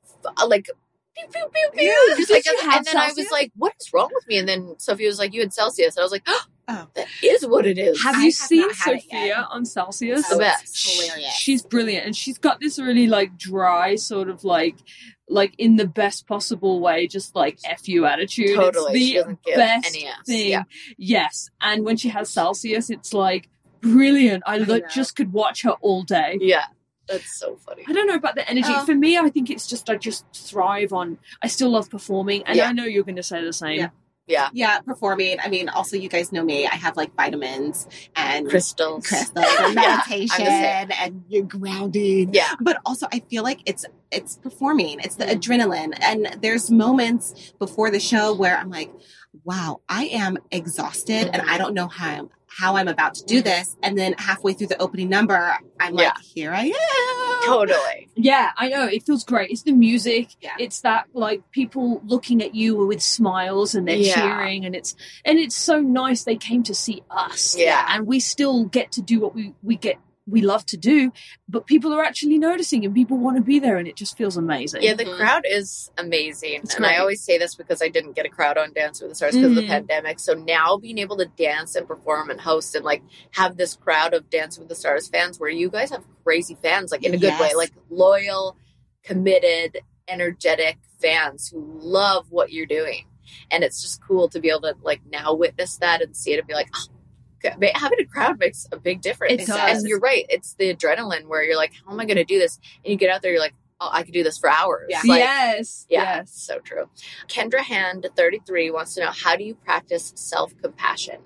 pew pew pew pew. Just like, Did you and have then I was Celsius? like, "What is wrong with me?" And then Sophia was like, "You had Celsius." And I was like, Oh. "That is what it is." Have I you have seen not had it yet. Sophia on Celsius? The Oh, best. it's hilarious. She's brilliant, and she's got this really like dry sort of like in the best possible way, just like F you attitude. Totally. She It's the doesn't give best any ass. thing. Yeah. Yes, and when she has Celsius, it's like brilliant. I know. just could watch her all day. Yeah, that's so funny. I don't know about the energy. Oh. For me, I think it's just I just thrive on. I still love performing, and Yeah. I know you're going to say the same. Yeah. Yeah, Yeah, performing. I mean, also, you guys know me. I have like vitamins and crystals. and Yeah, I'm the meditation same. and you're grounding. Yeah, But also, I feel like it's performing. It's the adrenaline. And there's moments before the show where I'm like, wow, I am exhausted and I don't know how I'm about to do this. And then halfway through the opening number, I'm like, here I am. totally. Yeah, I know. It feels great. It's the music. Yeah. It's that like people looking at you with smiles and they're Yeah. cheering, and it's so nice they came to see us. Yeah. And we still get to do what we love to do, but people are actually noticing and people want to be there, and it just feels amazing. Yeah, the crowd is amazing. It's And I great. always say this because I didn't get a crowd on Dance with the Stars because of the Mhm. pandemic. So now being able to dance and perform and host and like have this crowd of Dance with the Stars fans where you guys have crazy fans, like in a good way, Yes. like loyal, committed, energetic fans who love what you're doing. And it's just cool to be able to like now witness that and see it and be like, oh, okay. Having a crowd makes a big difference. It does. And you're right. It's the adrenaline where you're like, how am I going to do this? And you get out there, you're like, oh, I could do this for hours. Yeah. Like, Yes. yeah, Yes. so true. Kendra Hand, 33, wants to know, how do you practice self-compassion?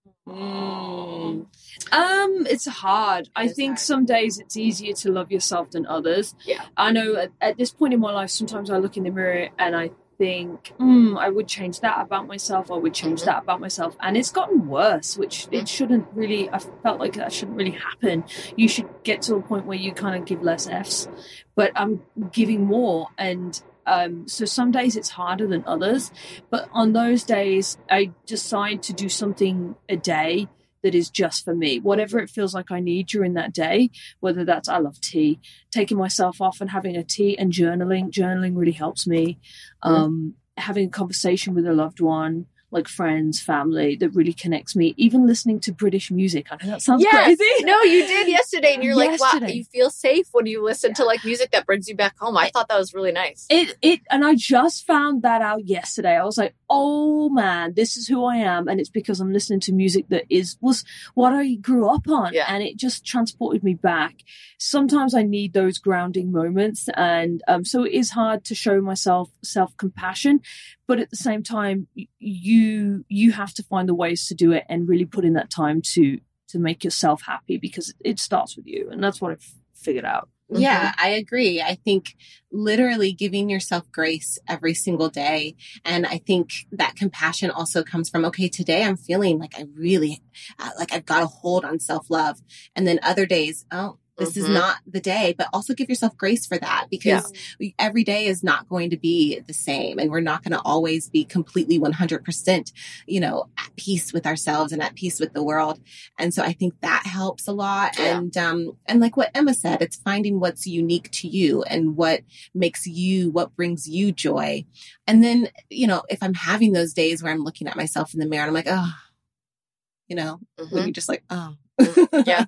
It's hard. I think some days it's easier to love yourself than others. Yeah. I know at this point in my life, sometimes I look in the mirror and I think, I would change that about myself. I would change that about myself. And it's gotten worse, which it shouldn't really, I felt like that shouldn't really happen. You should get to a point where you kind of give less Fs, but I'm giving more. And so some days it's harder than others, but on those days I decide to do something a day that is just for me, whatever it feels like I need during that day, whether that's, I love tea, taking myself off and having a tea and journaling really helps me. Having a conversation with a loved one, like friends, family, that really connects me. Even listening to British music. I know that sounds crazy. No, you did yesterday, and you're like, wow, Yesterday. you feel safe when you listen to like music that brings you back home. I thought that was really nice. And I just found that out yesterday. I was like, oh man, this is who I am. And it's because I'm listening to music that was what I grew up on. Yeah. And it just transported me back. Sometimes I need those grounding moments. And so it is hard to show myself self-compassion. But at the same time, you have to find the ways to do it and really put in that time to make yourself happy, because it starts with you. And that's what I've figured out. Yeah, I agree. I think literally giving yourself grace every single day. And I think that compassion also comes from, okay, today I'm feeling like I really, like I've got a hold on self-love. And then other days, oh, this is not the day, but also give yourself grace for that, because every day is not going to be the same. And we're not going to always be completely 100%, at peace with ourselves and at peace with the world. And so I think that helps a lot. Yeah. And like what Emma said, it's finding what's unique to you and what brings you joy. And then, if I'm having those days where I'm looking at myself in the mirror and I'm like, when you're just like, oh, yeah.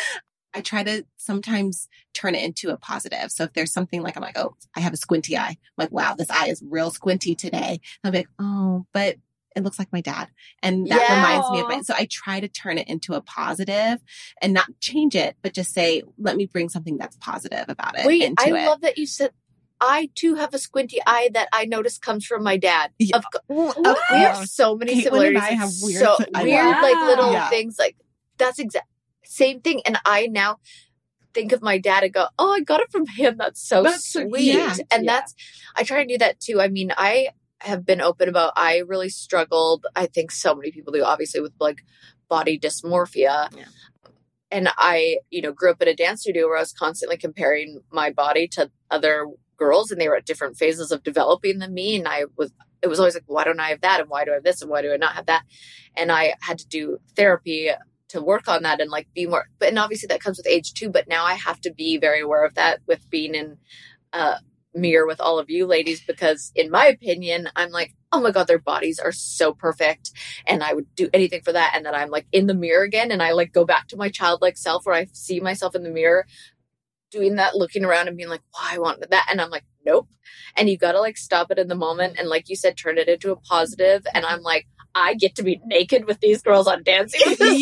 I try to sometimes turn it into a positive. So if there's something like, I'm like, oh, I have a squinty eye. I'm like, wow, this eye is real squinty today. I'll be like, oh, but it looks like my dad. And that reminds me of it. So I try to turn it into a positive and not change it, but just say, let me bring something that's positive about it. Wait, I love that you said, I too have a squinty eye that I notice comes from my dad. Yeah. We have so many Caitlin similarities. and I have weird, like little Yeah. things. Like that's same thing. And I now think of my dad and go, oh, I got it from him. That's so sweet. Yeah. And I try to do that too. I mean, I have been open about, I really struggled. I think so many people do, obviously, with like body dysmorphia. Yeah. And I, grew up in a dance studio where I was constantly comparing my body to other girls, and they were at different phases of developing than me. And it was always like, why don't I have that? And why do I have this? And why do I not have that? And I had to do therapy to work on that and like be more, and obviously that comes with age too, but now I have to be very aware of that with being in a mirror with all of you ladies, because in my opinion, I'm like, oh my God, their bodies are so perfect. And I would do anything for that. And then I'm like in the mirror again. And I like go back to my childlike self where I see myself in the mirror doing that, looking around and being like, wow, I want that. And I'm like, nope. And you got to like stop it in the moment. And like you said, turn it into a positive. And I'm like, I get to be naked with these girls on Dancing with the Stars.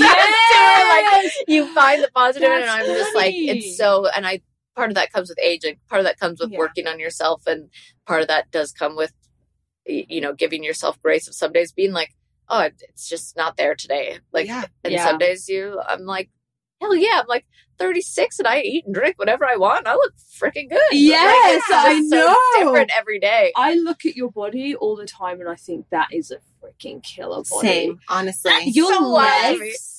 Like you find the positive, and I'm just like, it's so, and part of that comes with age, and part of that comes with working on yourself, and part of that does come with, giving yourself grace of some days being like, oh, it's just not there today. Like, and some days I'm like, hell yeah, I'm like 36 and I eat and drink whatever I want. I look freaking good. Yes, I know. So different every day. I look at your body all the time and I think that is a freaking killer body. Same, honestly. Your so legs.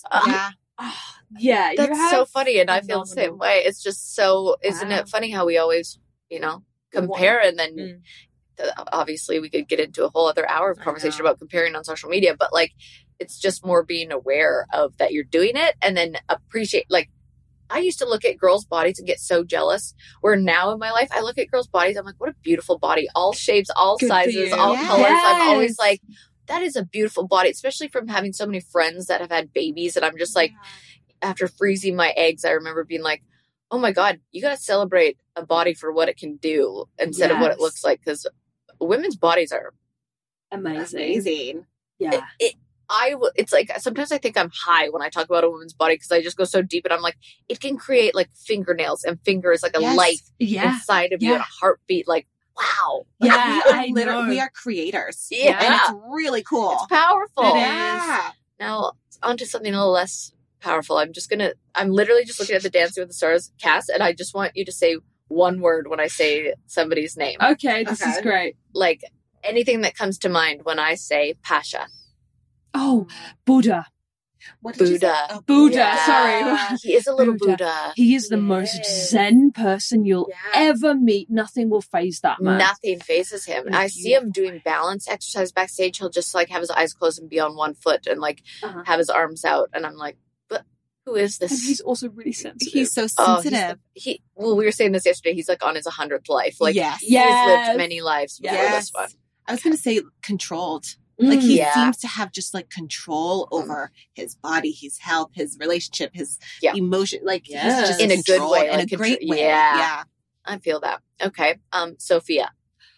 Yeah. That's so funny. And I feel the same way. It's just so, isn't it funny how we always, compare, and then obviously we could get into a whole other hour of conversation about comparing on social media, but like, it's just more being aware of that you're doing it, and then appreciate, like, I used to look at girls' bodies and get so jealous, where now in my life, I look at girls' bodies, I'm like, what a beautiful body, all shapes, all sizes, all colors. I'm always like, that is a beautiful body, especially from having so many friends that have had babies. And I'm just like, after freezing my eggs, I remember being like, oh my God, you got to celebrate a body for what it can do instead of what it looks like. Because women's bodies are amazing. Amazing. Yeah. it's like sometimes I think I'm high when I talk about a woman's body because I just go so deep and I'm like, it can create like fingernails and fingers, like a life inside of you and a heartbeat. Like, wow. Like, we are creators. Yeah. And it's really cool. It's powerful. It Yeah. Now onto something a little less powerful. I'm literally just looking at the Dancing with the Stars cast and I just want you to say one word when I say somebody's name. Okay, this is great. Like anything that comes to mind when I say Pasha. Oh, Buddha. What did you say? Buddha. Oh, Buddha, Yeah. sorry. He is a little Buddha. Buddha. He is the most zen person you'll ever meet. Nothing will faze that man. Nothing faces him. He's I see him doing balance exercise backstage. He'll just like have his eyes closed and be on one foot and like have his arms out. And I'm like, but who is this? And he's also really sensitive. He's so Oh, sensitive. well, we were saying this yesterday. He's like on his 100th life. Like Yes. he's lived many lives before Yes. this one. I was going to say controlled. Like he Yeah. seems to have just like control over his body, his health, his relationship, his emotion. Like he's just In a good controlled way, in like a great way. yeah. I feel that. Okay. Sophia.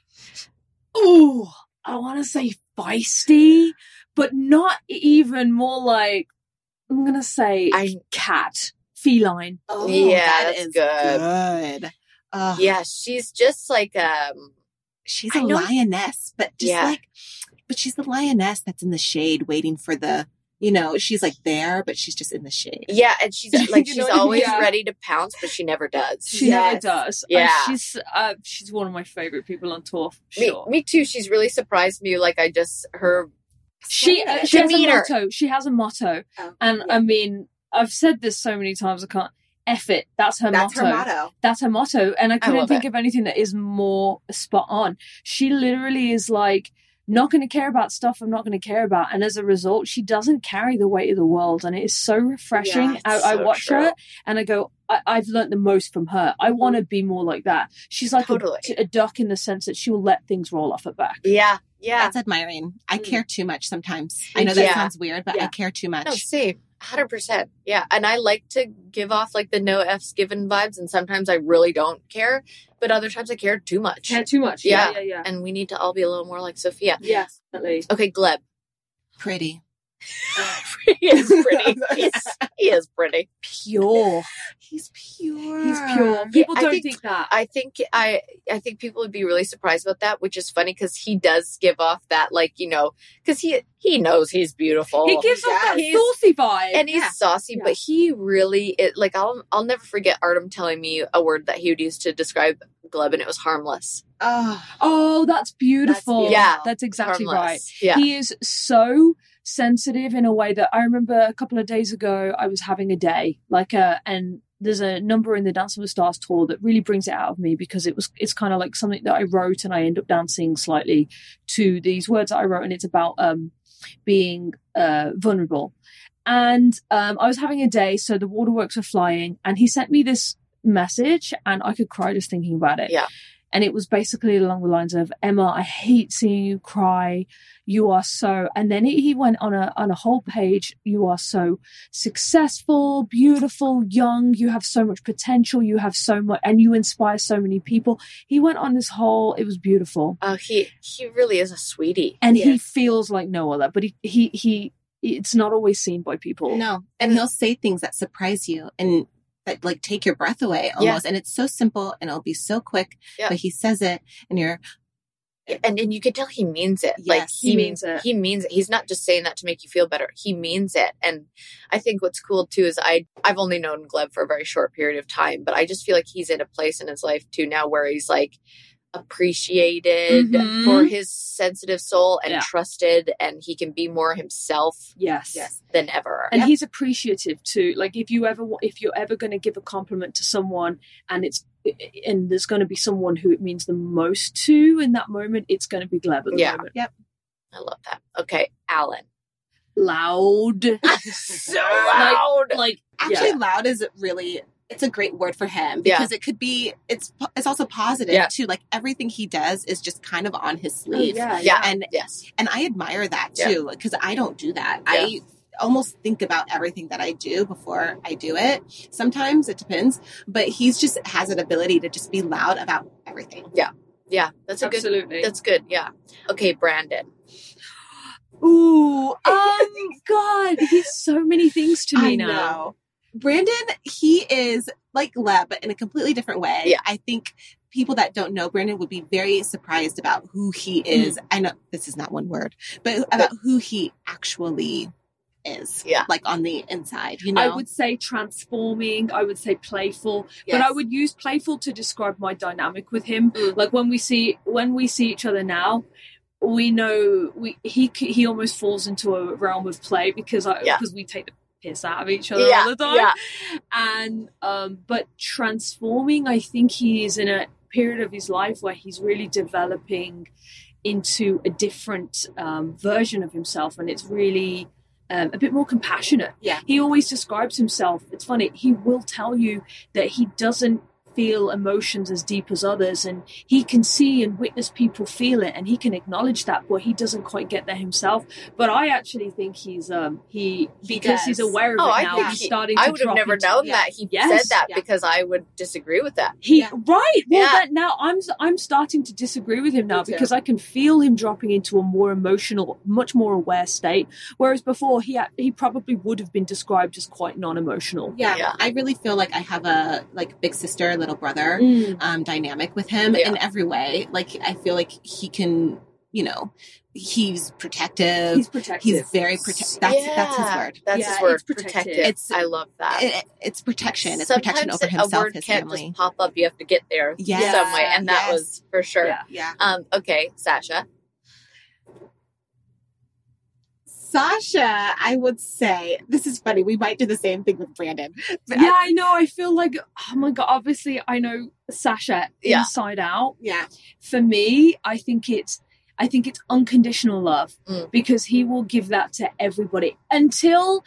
Oh, I want to say feisty, but not even more like, I'm going to say cat, feline. Oh, Yeah, that that's is good. Oh, Yeah, she's just like she's I a know- lioness, but but she's the lioness that's in the shade waiting for she's like there, but she's just in the shade. yeah, and she's like You she's know what I mean? always Yeah. ready to pounce, but she never does. She never does. Yeah. She's one of my favorite people on tour. For Me, sure. me too. She's really surprised me. Like her She has demeanor. a motto. She has a motto, Oh, and I mean, I've said this so many times. I can't. F it. That's her That's motto. her motto. That's her motto, and I couldn't love think it. of anything that is more spot on. She literally is like, not going to care about stuff I'm not going to care about, and as a result, she doesn't carry the weight of the world, and it is so refreshing. Yeah, I it's so watch true. her, and I go, I've learned the most from her. I want to be more like that. She's like Totally. a duck in the sense that she will let things roll off her back. Yeah. That's admiring. I care too much sometimes. I know that Yeah. sounds weird, but I care too much. No, same. 100%. Yeah. And I like to give off like the no F's given vibes. And sometimes I really don't care, but other times I care too much. Care too much. Yeah. Yeah. And we need to all be a little more like Sophia. Yes, definitely. Okay, Gleb. Pretty. He is pretty. He is pretty. Pure. He's pure. He's pure. People I don't think- think that. I think people would be really surprised about that, which is funny because he does give off that, like, because he knows he's beautiful. He gives off that He's- saucy vibe. and he's saucy, Yeah. but he really I'll never forget Artem telling me a word that he would use to describe Gleb, and it was harmless. Oh, that's beautiful. That's beautiful. Yeah. That's exactly Harmless. right. Yeah. He is so sensitive in a way that I remember a couple of days ago, I was having a day and there's a number in the Dancing with the Stars tour that really brings it out of me because it's kind of like something that I wrote and I end up dancing slightly to these words that I wrote, and it's about being vulnerable. And I was having a day, so the waterworks were flying, and he sent me this message and I could cry just thinking about it. Yeah. And it was basically along the lines of, Emma, I hate seeing you cry. You are so, and then he went on a whole page. You are so successful, beautiful, young. You have so much potential. You have so much, and you inspire so many people. He went on this whole, it was beautiful. Oh, he really is a sweetie. And he feels like no other, but he it's not always seen by people. No. And he'll say things that surprise you and that like take your breath away almost. And it's so simple and it'll be so quick, but he says it and you're, and you can tell he means it. Yes, Like he means it. He means it. He's not just saying that to make you feel better. He means it. And I think what's cool too is I've only known Gleb for a very short period of time, but I just feel like he's in a place in his life too now where he's like appreciated Mhm. for his sensitive soul and Yeah. trusted, and he can be more himself Yes. than ever. And he's appreciative too. Like if you're ever going to give a compliment to someone, and there's going to be someone who it means the most to in that moment, it's going to be Gleb at the moment. Yep. I love that. Okay, Alan. Loud, So loud. like actually yeah. loud is really, it's a great word for him Yeah. because it could be, it's also positive Yeah. too. Like everything he does is just kind of on his sleeve. Yeah. And Yes. And I admire that Yeah. too, because I don't do that. Yeah. I almost think about everything that I do before I do it. Sometimes it depends, but he's just has an ability to just be loud about everything. Yeah. That's a Absolutely. That's good. Yeah. Okay, Brandon. Ooh, God, he's so many things to me now. know. Brandon, he is like Gleb, but in a completely different way. Yeah. I think people that don't know Brandon would be very surprised about who he is. I know this is not one word, but about who he actually is. Yeah. Like on the inside, you know? I would say transforming. I would say playful, Yes. but I would use playful to describe my dynamic with him. Like when we see each other now, we know he almost falls into a realm of play because we take the piss out of each other all the time. Yeah. And but transforming, I think he is in a period of his life where he's really developing into a different version of himself, and it's really a bit more compassionate. Yeah. He always describes himself, it's funny, he will tell you that he doesn't feel emotions as deep as others, and he can see and witness people feel it, and he can acknowledge that, but he doesn't quite get there himself. But I actually think he's because he's aware of it now, he's starting to I would have drop never into- known that he said that Yeah. because I would disagree with that. Right. Well, Yeah. that now I'm starting to disagree with him now too. because I can feel him dropping into a more emotional, much more aware state. Whereas before, he probably would have been described as quite non-emotional. Yeah. I really feel like I have a like big sister, little brother dynamic with him in every way. Like I feel like he can, you know, he's protective. He's protective. He's very protective. That's his word. That's Yeah, his word. it's protective. Protective. I love that. It's protection. It's Sometimes protection over a himself, word his can't family. just pop up. You have to get there Yes. some way, and that Yes. was for sure. Yeah. Yeah. Okay, Sasha. Sasha, I would say, this is funny. We might do the same thing with Brandon. But Yeah, I know. I feel like, oh my God, obviously I know Sasha Yeah. inside out. yeah. For me, I think it's unconditional love because he will give that to everybody until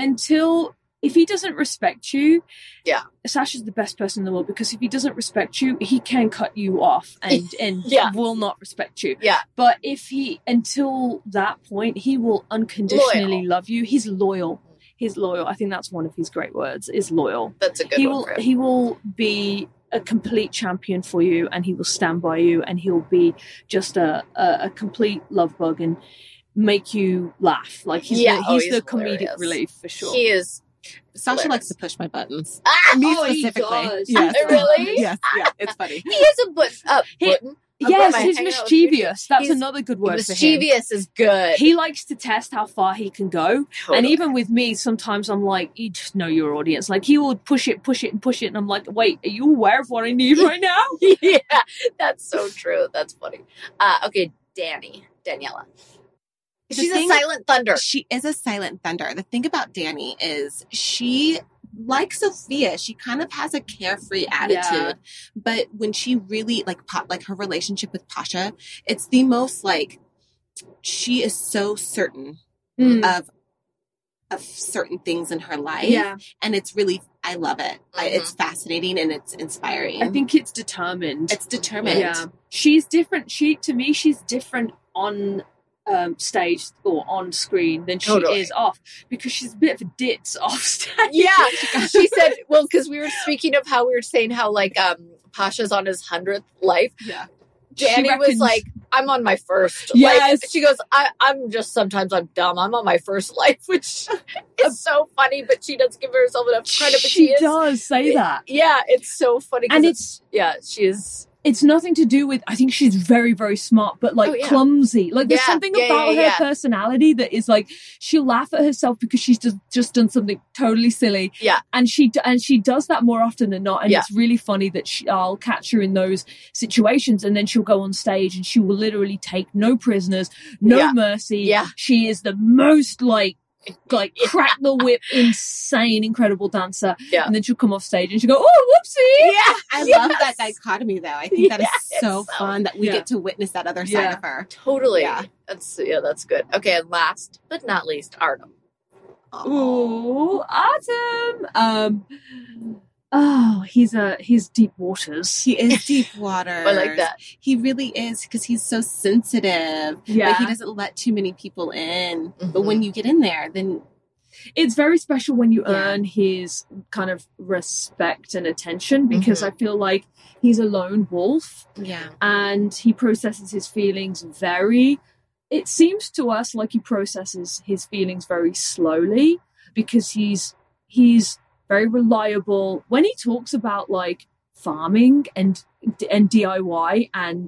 if he doesn't respect you. Yeah. Sasha's the best person in the world because if he doesn't respect you, he can cut you off and Yeah. will not respect you. Yeah. But until that point, he will unconditionally love you. He's loyal. He's loyal. I think that's one of his great words, is loyal. That's a good He one will for him. he will be a complete champion for you, and he will stand by you, and he'll be just a complete love bug and make you laugh. Like he's he's the comedic hilarious. relief for sure. He is. Sasha likes to push my buttons. Me Oh, he specifically. does. Yes. Really? Yes. Yeah. It's funny. He is a button. Yes, I've he's hanging out with you. mischievous. That's He's another good word for him. Mischievous is good. He likes to test how far he can go. Totally. And even with me, sometimes I'm like, you just know your audience. Like, he will push it. And I'm like, wait, are you aware of what I need right now? Yeah, that's so true. That's funny. Okay, Daniela. She's a silent thunder. She is a silent thunder. The thing about Danny is she, like Sophia, she kind of has a carefree attitude. Yeah. But when she really like her relationship with Pasha, it's the most like she is so certain of certain things in her life. Yeah. And it's really, I love it. It's fascinating and it's inspiring. I think it's determined. it's determined. Yeah. She's different. To me, she's different on stage or on screen than she Totally. is off, because she's a bit of a ditz off stage. Yeah, she said. Well, because we were speaking of how we were saying how like Pasha's on his 100th life. Yeah. Danny was reckons- like, I'm on my first. Yes. Like, she goes, I'm just sometimes I'm dumb. I'm on my first life, which is so funny, but she doesn't give herself enough credit. But She is. does say that. Yeah, it's so funny. 'cause And she is. it's nothing to do with, I think she's very, very smart, but like clumsy. Like there's something about her personality that is like, she'll laugh at herself because she's just done something totally silly. Yeah. And she does that more often than not. And it's really funny that I'll catch her in those situations, and then she'll go on stage and she will literally take no prisoners, no mercy. Yeah. She is the most like crack the whip, insane, incredible dancer. Yeah. And then she'll come off stage and she'll go, oh, whoopsie. Yeah. I love that dichotomy though. I think that is so fun that we get to witness that other side of her. Totally. Yeah. That's good. Okay, and last but not least, Artem. Ooh, Autumn. He's deep waters. He is deep water. I like that. He really is, because he's so sensitive. Yeah. Like, he doesn't let too many people in. But Mm-hmm. when you get in there, then It's very special when you earn his kind of respect and attention, because I feel like he's a lone wolf yeah. and he processes his feelings very it seems to us like he processes his feelings very slowly, because he's very reliable when he talks about like farming and DIY and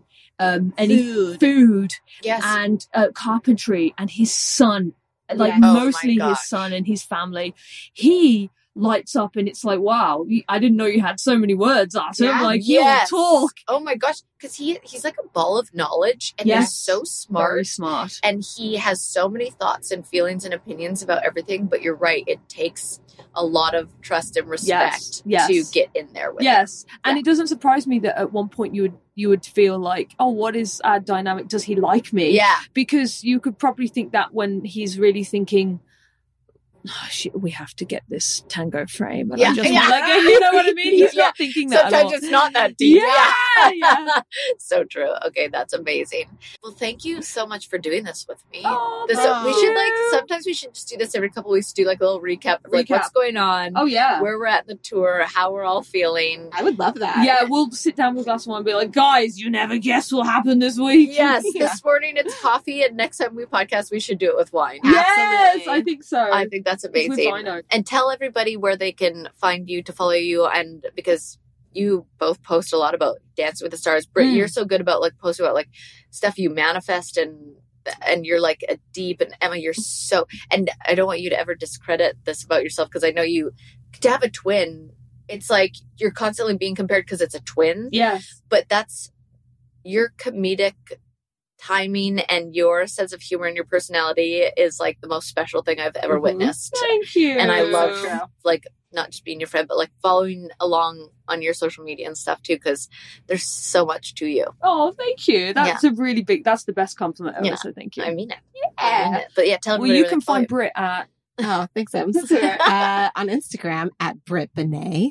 any food Yes. and carpentry and his son, like Yes. Oh my mostly gosh. his son and his family. He lights up and it's like, wow, I didn't know you had so many words, Arthur. Yeah. Like, Yes. you talk. Oh my gosh, because he's like a ball of knowledge, and Yes. he's so smart. Very smart. And he has so many thoughts and feelings and opinions about everything. But you're right, it takes a lot of trust and respect Yes. to get in there with Yes, and Yeah. it doesn't surprise me that at one point you would feel like, oh, what is our dynamic? Does he like me? it. Yeah. Because you could probably think that when he's really thinking, oh, shit, we have to get this tango frame. And Yeah, I just yeah. like, you know what I mean? He's Yeah. not thinking that at Sometimes all. it's not that deep. Yeah, yeah. So true. Okay, that's amazing. Well, thank you so much for doing this with me. Oh, We thank should like you. sometimes we should just do this every couple weeks. Do like a little recap of like Recap. what's going on, Oh, yeah. where we're at in the tour, how we're all feeling. I would love that. Yeah, we'll sit down with a glass of wine and be like, guys, you never guess what happened this week. Yes, Yeah. this morning it's coffee, and next time we podcast, we should do it with wine. Yes, Absolutely. I think so. I think that's It's with amazing. Vino. And tell everybody where they can find you, to follow you, and because you both post a lot about Dancing with the Stars. Britt, you're so good about like posting about like stuff you manifest, and you're like a deep, and Emma, you're so, and I don't want you to ever discredit this about yourself, because I know you, to have a twin, it's like you're constantly being compared because it's a twin, Yes. but that's your comedic timing and your sense of humor and your personality is like the most special thing I've ever Mhm. witnessed. Thank you. And I love True. like not just being your friend, but like following along on your social media and stuff too, because there's so much to you. Oh, thank you. That's a really big, that's the best compliment ever, Yeah. so thank you. I mean it. I mean it. But yeah, tell Well, everybody you where can they follow find Brit at, Oh, thanks, Ems. That's all right. On Instagram at Britt Benet,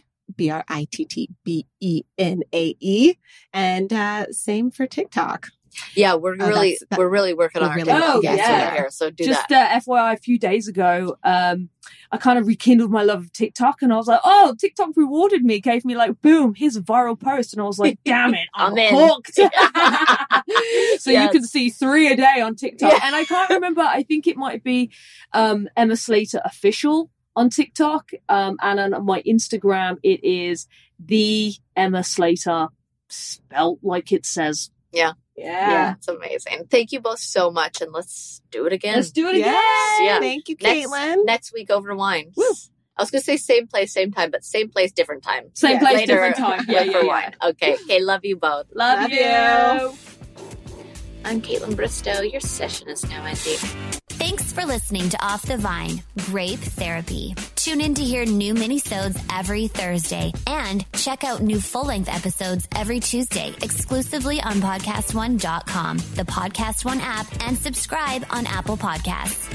BrittBenae, and same for TikTok. Yeah, we're Oh, really that's- we're really working on we're our really- TikTok Oh, yes, yeah. here. So do just that. FYI, a few days ago, I kind of rekindled my love of TikTok, and I was like, oh, TikTok rewarded me, gave me like, boom, here's a viral post, and I was like, damn it, I'm I'm in. hooked. So you Yes. can see 3 a day on TikTok, Yeah. and I can't remember, I think it might be Emma Slater Official on TikTok, and on my Instagram, it is the Emma Slater, spelt like it says. Yeah. It's amazing. Thank you both so much, and let's do it again. Let's do it again. Yeah. Thank you, Next- Caitlin. Next week over wine. Woo. I was gonna say same place, same time, but same place, different time. Same Yeah. place, Later, different time. Yeah, for yeah, yeah. wine. Okay, love you both. Love, Love you. you. I'm Caitlin Bristow. Your session is now ending. Thanks for listening to Off the Vine, Grape Therapy. Tune in to hear new minisodes every Thursday and check out new full-length episodes every Tuesday exclusively on PodcastOne.com, the Podcast One app, and subscribe on Apple Podcasts.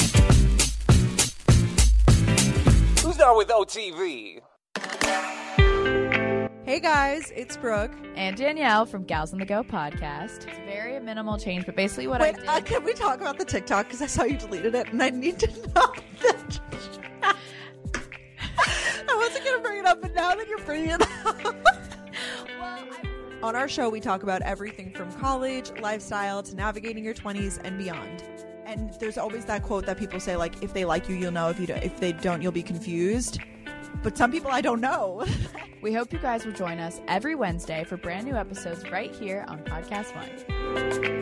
Who's down with OTV? Hey guys, it's Brooke and Danielle from Gals on the Go podcast. It's very minimal change, but basically what Wait, I did. can we talk about the TikTok? Because I saw you deleted it, and I need to know that. I wasn't going to bring it up, but now that you're bringing it up. On our show, we talk about everything from college, lifestyle, to navigating your 20s and beyond. And there's always that quote that people say, like, if they like you, you'll know. If they don't, you'll be confused. But some people I don't know. We hope you guys will join us every Wednesday for brand new episodes right here on Podcast One.